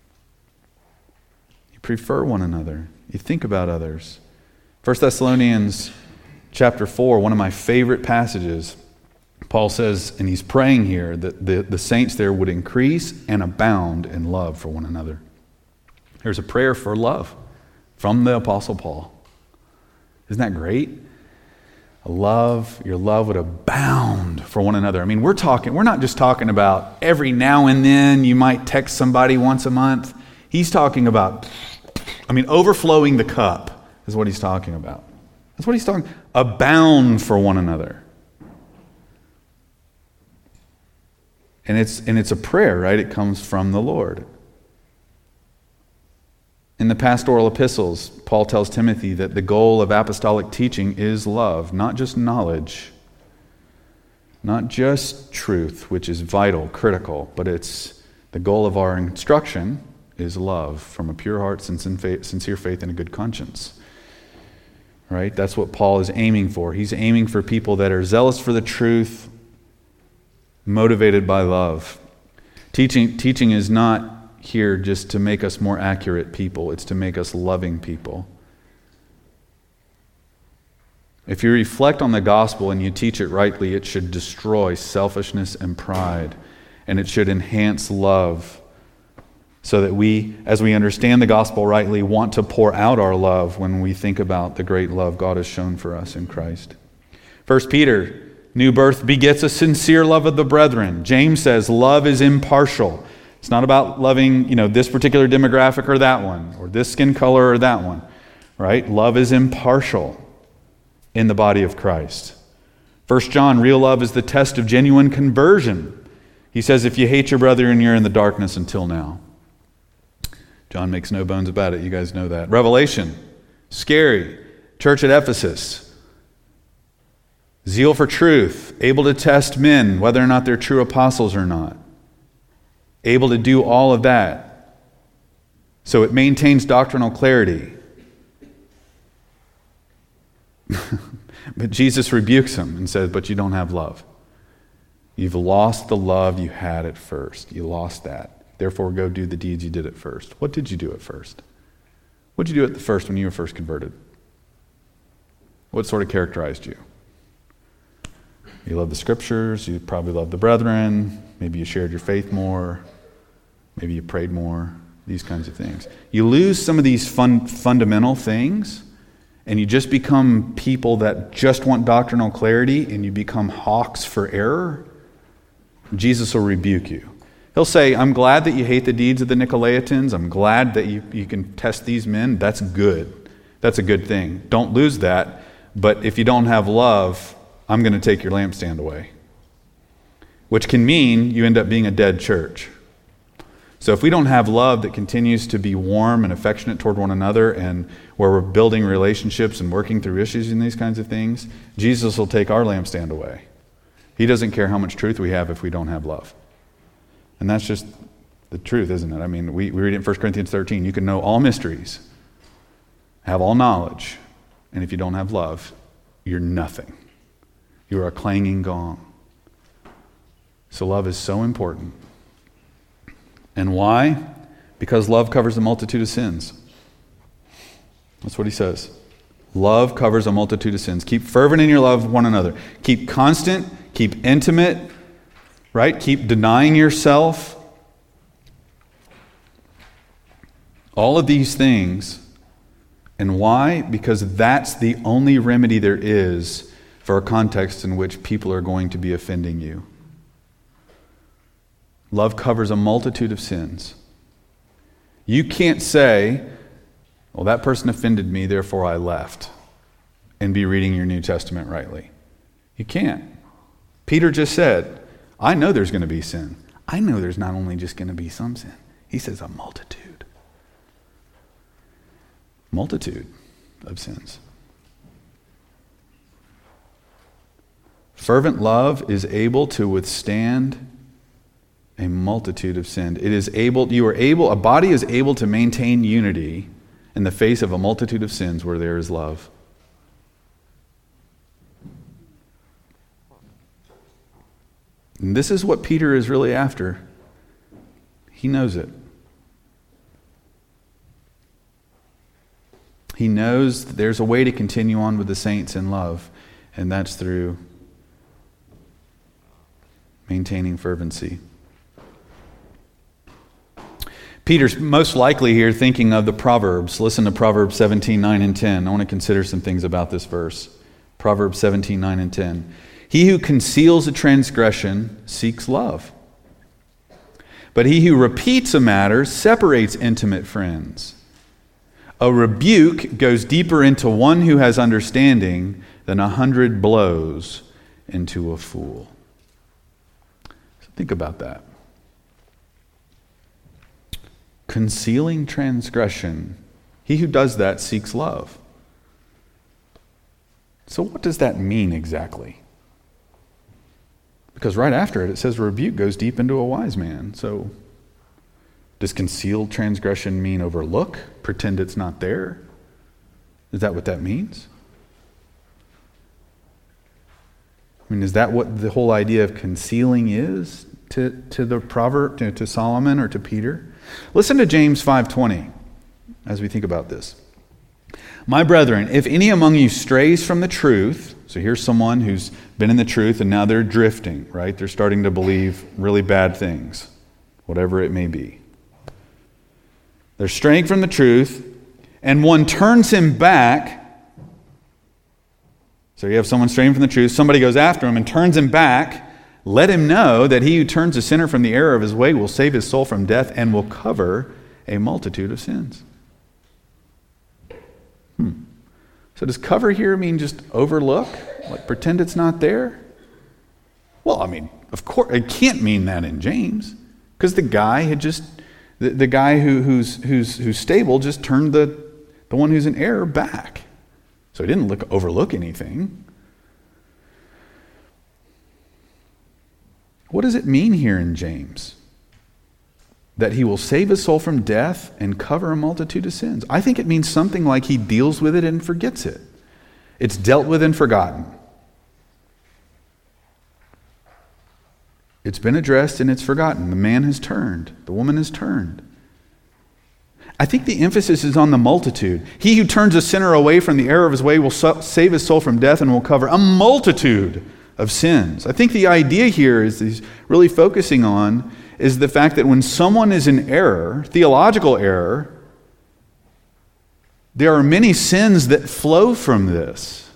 You prefer one another. You think about others. First Thessalonians chapter four, one of my favorite passages. Paul says, and he's praying here, that the, the saints there would increase and abound in love for one another. There's a prayer for love from the Apostle Paul. Isn't that great? A love, your love would abound for one another. I mean, we're talking, we're not just talking about every now and then you might text somebody once a month. He's talking about, I mean, overflowing the cup is what he's talking about. That's what he's talking about. Abound for one another. And it's and it's a prayer, right? It comes from the Lord. In the pastoral epistles, Paul tells Timothy that the goal of apostolic teaching is love, not just knowledge, not just truth, which is vital, critical, but it's the goal of our instruction is love from a pure heart, sincere faith, and a good conscience. Right? That's what Paul is aiming for. He's aiming for people that are zealous for the truth, motivated by love. Teaching, teaching is not here just to make us more accurate people. It's to make us loving people. If you reflect on the gospel and you teach it rightly, it should destroy selfishness and pride, and it should enhance love so that we, as we understand the gospel rightly, want to pour out our love when we think about the great love God has shown for us in Christ. First Peter, new birth begets a sincere love of the brethren. James says love is impartial. It's not about loving, you know, this particular demographic or that one, or this skin color or that one, right? Love is impartial in the body of Christ. First John, real love is the test of genuine conversion. He says, if you hate your brother and you're in the darkness until now. John makes no bones about it. You guys know that. Revelation, scary. Church at Ephesus, zeal for truth, able to test men, whether or not they're true apostles or not. Able to do all of that. So it maintains doctrinal clarity. But Jesus rebukes them and says, but you don't have love. You've lost the love you had at first. You lost that. Therefore, go do the deeds you did at first. What did you do at first? What did you do at the first when you were first converted? What sort of characterized you? You love the scriptures. You probably love the brethren. Maybe you shared your faith more. Maybe you prayed more. These kinds of things. You lose some of these fun, fundamental things, and you just become people that just want doctrinal clarity, and you become hawks for error. Jesus will rebuke you. He'll say, I'm glad that you hate the deeds of the Nicolaitans. I'm glad that you, you can test these men. That's good. That's a good thing. Don't lose that. But if you don't have love, I'm going to take your lampstand away. Which can mean you end up being a dead church. So if we don't have love that continues to be warm and affectionate toward one another, and where we're building relationships and working through issues and these kinds of things, Jesus will take our lampstand away. He doesn't care how much truth we have if we don't have love. And that's just the truth, isn't it? I mean, we, we read it in First Corinthians thirteen. You can know all mysteries, have all knowledge, and if you don't have love, you're nothing. You're a clanging gong. So love is so important. And why? Because love covers a multitude of sins. That's what he says. Love covers a multitude of sins. Keep fervent in your love of one another. Keep constant, keep intimate, right? Keep denying yourself. All of these things. And why? Because that's the only remedy there is for a context in which people are going to be offending you. Love covers a multitude of sins. You can't say, well, that person offended me, therefore I left, and be reading your New Testament rightly. You can't. Peter just said, I know there's going to be sin. I know there's not only just going to be some sin. He says a multitude. Multitude of sins. Fervent love is able to withstand a multitude of sin. It is able, you are able, a body is able to maintain unity in the face of a multitude of sins where there is love. And this is what Peter is really after. He knows it. He knows that there's a way to continue on with the saints in love, and that's through maintaining fervency. Peter's most likely here thinking of the Proverbs. Listen to Proverbs seventeen, nine and ten. I want to consider some things about this verse. Proverbs seventeen, nine and ten. He who conceals a transgression seeks love, but he who repeats a matter separates intimate friends. A rebuke goes deeper into one who has understanding than a hundred blows into a fool. So think about that. Concealing transgression. He who does that seeks love. So what does that mean exactly? Because right after it, it says rebuke goes deep into a wise man. So does concealed transgression mean overlook? Pretend it's not there? Is that what that means? I mean, is that what the whole idea of concealing is to, to the proverb, to, to Solomon or to Peter? Listen to James five twenty as we think about this. My brethren, if any among you strays from the truth, so here's someone who's been in the truth and now they're drifting, right? They're starting to believe really bad things, whatever it may be. They're straying from the truth, and one turns him back. So you have someone straying from the truth, somebody goes after him and turns him back. Let him know that he who turns a sinner from the error of his way will save his soul from death and will cover a multitude of sins. Hmm. So does cover here mean just overlook? Like pretend it's not there? Well, I mean, of course, it can't mean that in James, because the guy had just, the, the guy who, who's who's who's stable just turned the, the one who's in error back. So he didn't look overlook anything. What does it mean here in James? That he will save his soul from death and cover a multitude of sins. I think it means something like he deals with it and forgets it. It's dealt with and forgotten. It's been addressed and it's forgotten. The man has turned. The woman has turned. I think the emphasis is on the multitude. He who turns a sinner away from the error of his way will save his soul from death and will cover a multitude of sins. I think the idea here is he's really focusing on is the fact that when someone is in error, theological error, there are many sins that flow from this.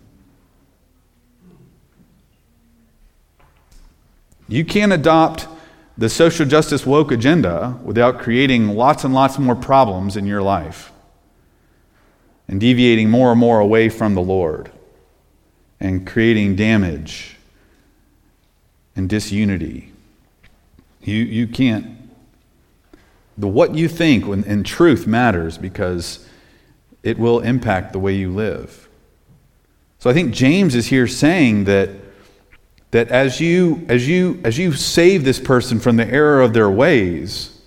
You can't adopt the social justice woke agenda without creating lots and lots more problems in your life and deviating more and more away from the Lord and creating damage and disunity. You you can't. The what you think when, in truth matters because it will impact the way you live. So I think James is here saying that that as you as you as you save this person from the error of their ways,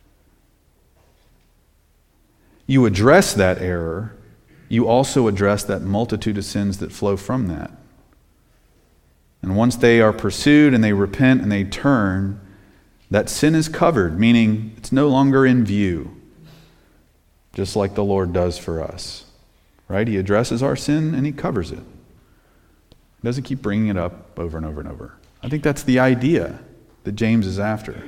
you address that error. You also address that multitude of sins that flow from that. And once they are pursued and they repent and they turn, that sin is covered, meaning it's no longer in view, just like the Lord does for us. Right? He addresses our sin and he covers it. He doesn't keep bringing it up over and over and over. I think that's the idea that James is after.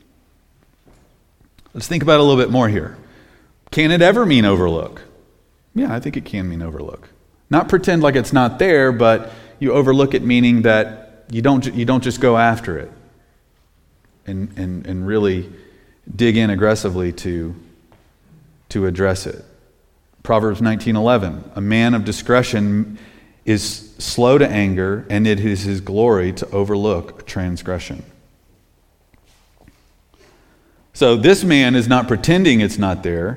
Let's think about it a little bit more here. Can it ever mean overlook? Yeah, I think it can mean overlook. Not pretend like it's not there, but you overlook it, meaning that you don't you don't just go after it and and, and really dig in aggressively to, to address it. Proverbs nineteen eleven, a man of discretion is slow to anger, and it is his glory to overlook a transgression. So this man is not pretending it's not there.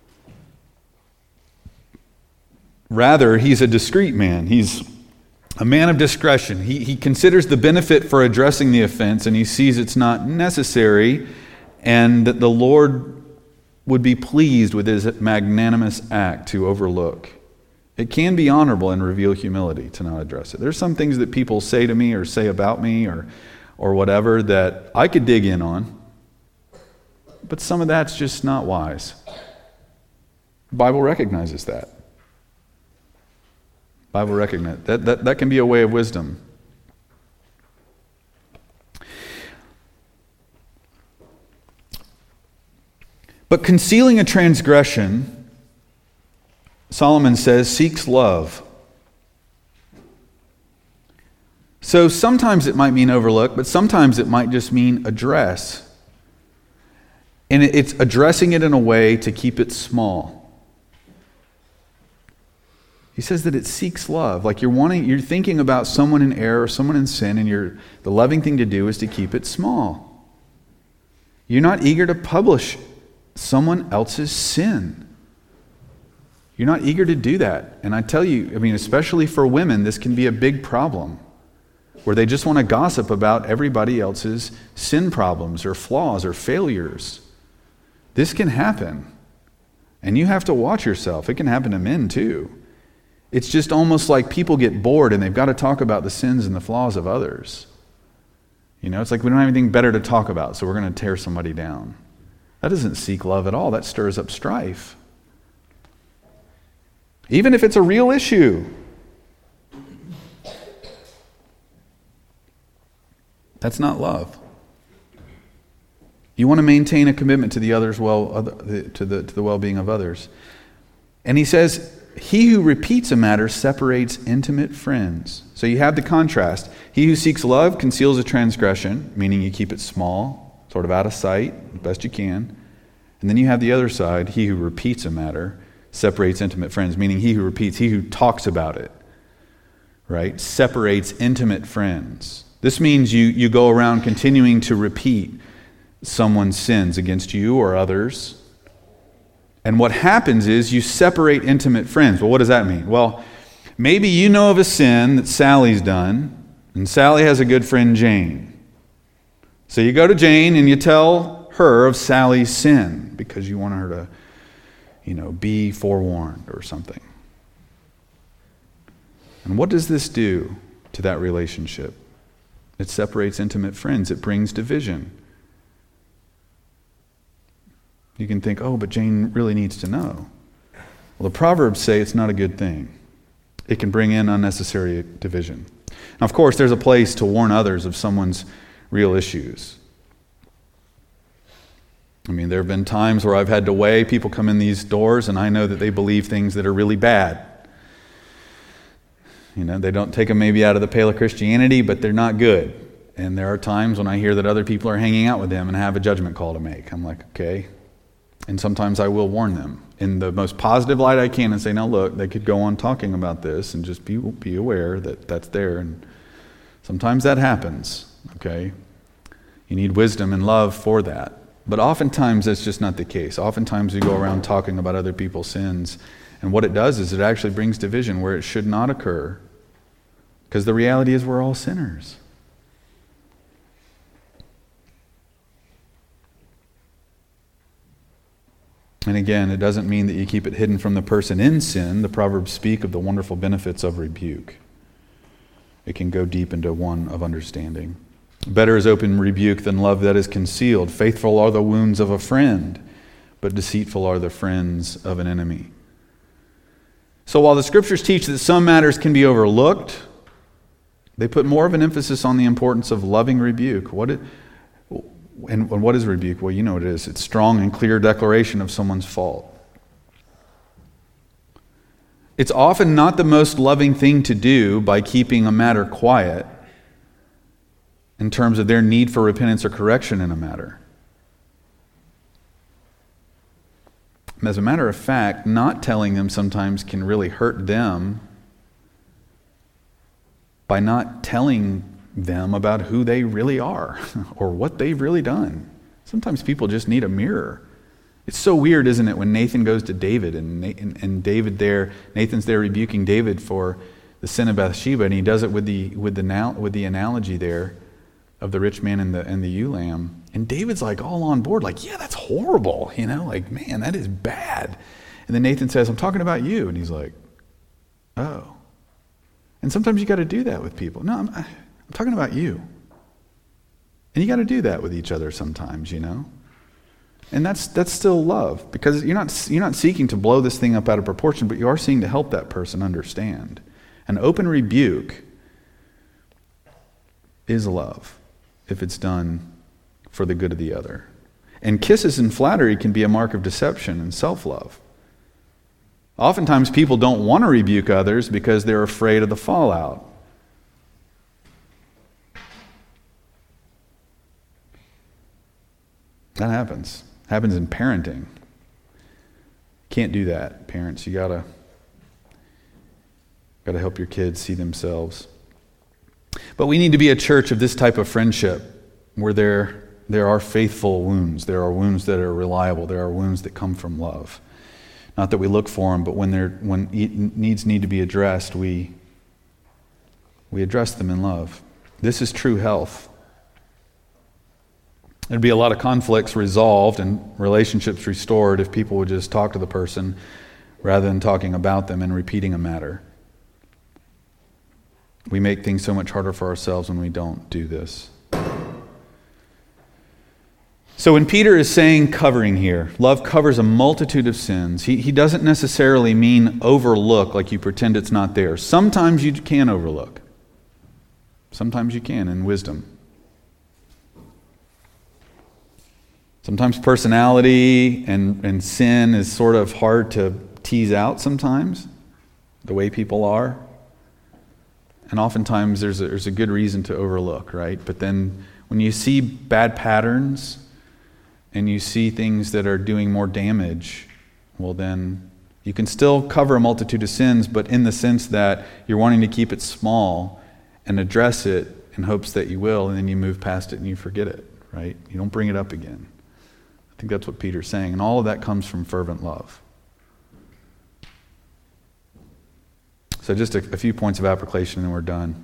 Rather, he's a discreet man. He's a man of discretion. He, he considers the benefit for addressing the offense, and he sees it's not necessary, and that the Lord would be pleased with his magnanimous act to overlook. It can be honorable and reveal humility to not address it. There's some things that people say to me or say about me or, or whatever that I could dig in on, but some of that's just not wise. The Bible recognizes that. Bible recognize that, that that can be a way of wisdom. But concealing a transgression, Solomon says, seeks love. So sometimes it might mean overlook, but sometimes it might just mean address. And it's addressing it in a way to keep it small. He says that it seeks love. Like you're wanting, you're thinking about someone in error, someone in sin, and you're the loving thing to do is to keep it small. You're not eager to publish someone else's sin. You're not eager to do that. And I tell you, I mean, especially for women, this can be a big problem, where they just want to gossip about everybody else's sin problems or flaws or failures. This can happen. And you have to watch yourself. It can happen to men too. It's just almost like people get bored and they've got to talk about the sins and the flaws of others. You know, it's like we don't have anything better to talk about, so we're going to tear somebody down. That doesn't seek love at all. That stirs up strife. Even if it's a real issue. That's not love. You want to maintain a commitment to the others well, other, to the to the well-being of others. And he says, he who repeats a matter separates intimate friends. So you have the contrast. He who seeks love conceals a transgression, meaning you keep it small, sort of out of sight, the best you can. And then you have the other side. He who repeats a matter separates intimate friends, meaning he who repeats, he who talks about it, right, separates intimate friends. This means you, you go around continuing to repeat someone's sins against you or others. And what happens is you separate intimate friends. Well, what does that mean? Well, maybe you know of a sin that Sally's done, and Sally has a good friend, Jane. So you go to Jane and you tell her of Sally's sin because you want her to, you know, be forewarned or something. And what does this do to that relationship? It separates intimate friends. It brings division. You can think, oh, but Jane really needs to know. Well, the Proverbs say it's not a good thing. It can bring in unnecessary division. Now, of course, there's a place to warn others of someone's real issues. I mean, there have been times where I've had to weigh people come in these doors and I know that they believe things that are really bad. You know, they don't take them maybe out of the pale of Christianity, but they're not good. And there are times when I hear that other people are hanging out with them and have a judgment call to make. I'm like, okay. And sometimes I will warn them in the most positive light I can and say, now look, they could go on talking about this and just be be aware that that's there. And sometimes that happens, okay? You need wisdom and love for that. But oftentimes that's just not the case. Oftentimes we go around talking about other people's sins, and what it does is it actually brings division where it should not occur, because the reality is we're all sinners. And again, it doesn't mean that you keep it hidden from the person in sin. The Proverbs speak of the wonderful benefits of rebuke. It can go deep into one of understanding. Better is open rebuke than love that is concealed. Faithful are the wounds of a friend, but deceitful are the friends of an enemy. So while the Scriptures teach that some matters can be overlooked, they put more of an emphasis on the importance of loving rebuke. What it, and, and what is rebuke? Well, you know what it is. It's strong and clear declaration of someone's fault. It's often not the most loving thing to do by keeping a matter quiet in terms of their need for repentance or correction in a matter. As a matter of fact, not telling them sometimes can really hurt them by not telling them about who they really are or what they've really done. Sometimes people just need a mirror. It's so weird, isn't it, when Nathan goes to David and, and, and David there, Nathan's there rebuking David for the sin of Bathsheba, and he does it with the with the with the analogy there of the rich man and the and the ewe lamb. And David's like all on board, like, yeah, that's horrible, you know, like, man, that is bad. And then Nathan says, I'm talking about you. And he's like, oh. And sometimes you got to do that with people. No, I'm, I'm talking about you. And you got to do that with each other sometimes, you know. And that's that's still love, because you're not you're not seeking to blow this thing up out of proportion, but you are seeking to help that person understand. An open rebuke is love if it's done for the good of the other. And kisses and flattery can be a mark of deception and self-love. Oftentimes people don't want to rebuke others because they're afraid of the fallout. That happens. Happens in parenting. Can't do that, parents. You gotta gotta help your kids see themselves. But we need to be a church of this type of friendship where there there are faithful wounds. There are wounds that are reliable. There are wounds that come from love. Not that we look for them, but when they're when needs need to be addressed, we we address them in love. This is true health. There'd be a lot of conflicts resolved and relationships restored if people would just talk to the person rather than talking about them and repeating a matter. We make things so much harder for ourselves when we don't do this. So when Peter is saying covering here, love covers a multitude of sins. He, he doesn't necessarily mean overlook, like you pretend it's not there. Sometimes you can overlook. Sometimes you can in wisdom. Sometimes personality and, and sin is sort of hard to tease out sometimes, the way people are. And oftentimes there's a, there's a good reason to overlook, right? But then when you see bad patterns and you see things that are doing more damage, well then you can still cover a multitude of sins, but in the sense that you're wanting to keep it small and address it in hopes that you will, and then you move past it and you forget it, right? You don't bring it up again. I think that's what Peter's saying. And all of that comes from fervent love. So just a, a few points of application and we're done.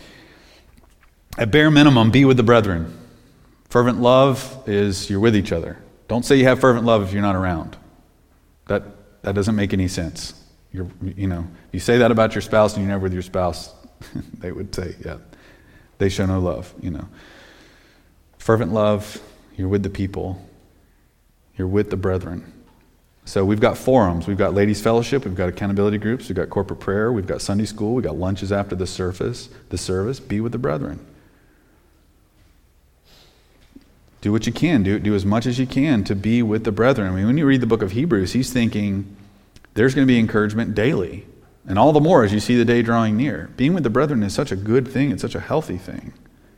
At bare minimum, be with the brethren. Fervent love is you're with each other. Don't say you have fervent love if you're not around. That that doesn't make any sense. You're, you know, you say that about your spouse and you're never with your spouse, they would say, yeah, they show no love, you know. Fervent love, you're with the people. You're with the brethren. So we've got forums. We've got ladies' fellowship. We've got accountability groups. We've got corporate prayer. We've got Sunday school. We've got lunches after the service. The service. Be with the brethren. Do what you can. Do, do as much as you can to be with the brethren. I mean, when you read the book of Hebrews, he's thinking there's going to be encouragement daily. And all the more as you see the day drawing near. Being with the brethren is such a good thing. It's such a healthy thing.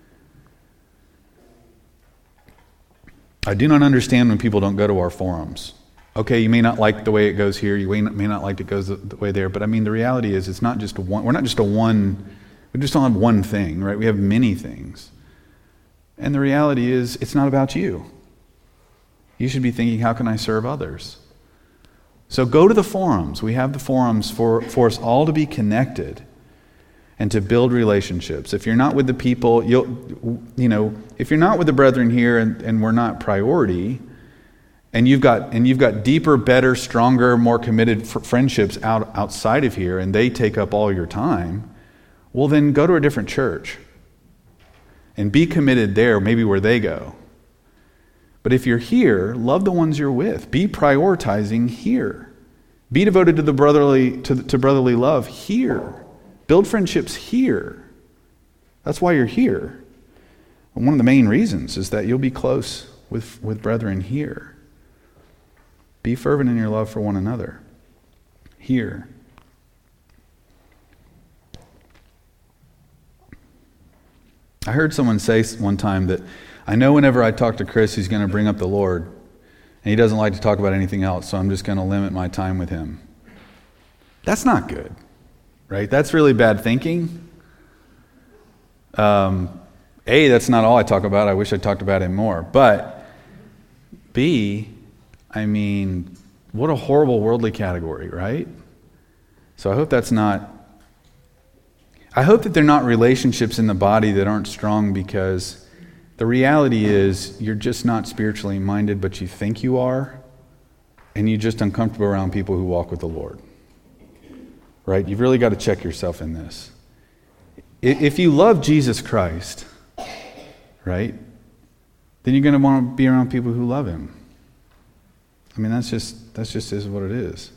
I do not understand when people don't go to our forums. Okay, you may not like the way it goes here. You may not, may not like it goes the, the way there. But I mean, the reality is it's not just a one. We're not just a one. We just don't have one thing, right? We have many things. And the reality is it's not about you. You should be thinking, how can I serve others? So go to the forums. We have the forums for, for us all to be connected and to build relationships. If you're not with the people, you'll, you know, if you're not with the brethren here and, and we're not priority, and you've got and you've got deeper, better, stronger, more committed fr- friendships out outside of here, and they take up all your time, well then go to a different church and be committed there, maybe where they go. But if you're here, love the ones you're with. Be prioritizing here. Be devoted to the brotherly to, to brotherly love here. Build friendships here. That's why you're here. And one of the main reasons is that you'll be close with, with brethren here. Be fervent in your love for one another. Here. I heard someone say one time that I know whenever I talk to Chris, he's going to bring up the Lord, and he doesn't like to talk about anything else, so I'm just going to limit my time with him. That's not good, right? That's really bad thinking. Um, A, that's not all I talk about. I wish I talked about him more. But B, I mean, what a horrible worldly category, right? So I hope that's not, I hope that they're not relationships in the body that aren't strong, because the reality is you're just not spiritually minded, but you think you are, and you're just uncomfortable around people who walk with the Lord. Right? You've really got to check yourself in this. If you love Jesus Christ, right, then you're going to want to be around people who love him. I mean, that's just that's just is what it is.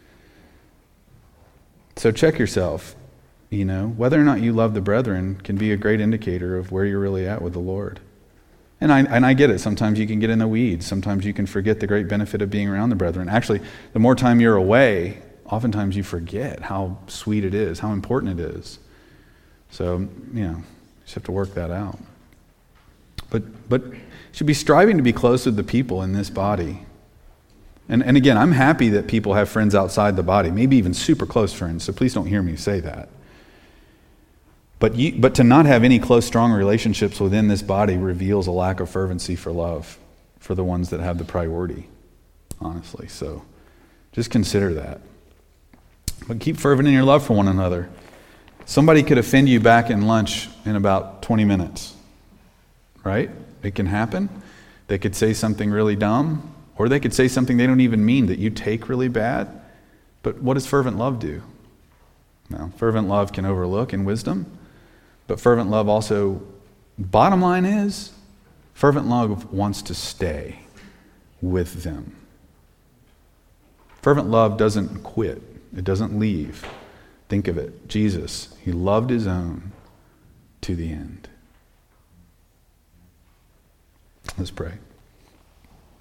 So check yourself. You know, whether or not you love the brethren can be a great indicator of where you're really at with the Lord. And I and I get it. Sometimes you can get in the weeds. Sometimes you can forget the great benefit of being around the brethren. Actually, the more time you're away, oftentimes you forget how sweet it is, how important it is. So, you know, you just have to work that out. But but you should be striving to be close with the people in this body. And and again, I'm happy that people have friends outside the body, maybe even super close friends, so please don't hear me say that. But you, but to not have any close, strong relationships within this body reveals a lack of fervency for love for the ones that have the priority, honestly. So just consider that. But keep fervent in your love for one another. Somebody could offend you back in lunch in about twenty minutes, right? It can happen. They could say something really dumb, or they could say something they don't even mean that you take really bad. But what does fervent love do? Well, fervent love can overlook in wisdom. But fervent love also, bottom line is, fervent love wants to stay with them. Fervent love doesn't quit. It doesn't leave. Think of it. Jesus, he loved his own to the end. Let's pray.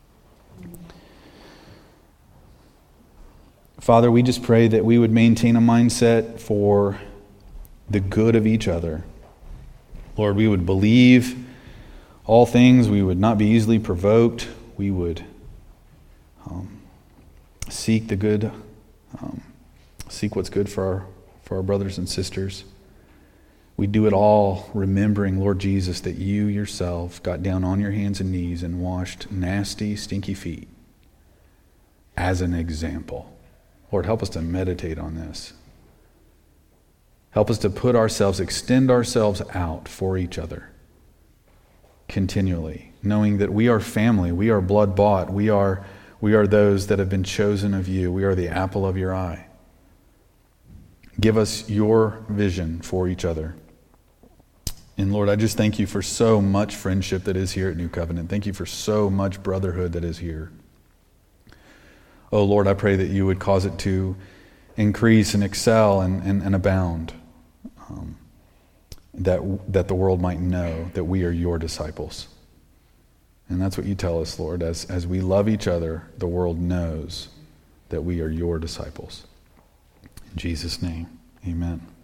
Father, we just pray that we would maintain a mindset for the good of each other. Lord, we would believe all things. We would not be easily provoked. We would um, seek the good, um, seek what's good for our, for our brothers and sisters. We do it all remembering, Lord Jesus, that you yourself got down on your hands and knees and washed nasty, stinky feet as an example. Lord, help us to meditate on this. Help us to put ourselves, extend ourselves out for each other continually, knowing that we are family, we are blood bought, we are, we are those that have been chosen of you, we are the apple of your eye. Give us your vision for each other. And Lord, I just thank you for so much friendship that is here at New Covenant. Thank you for so much brotherhood that is here. Oh Lord, I pray that you would cause it to increase and excel and, and, and abound. Um, that, that the world might know that we are your disciples. And that's what you tell us, Lord. As, as we love each other, the world knows that we are your disciples. In Jesus' name, amen.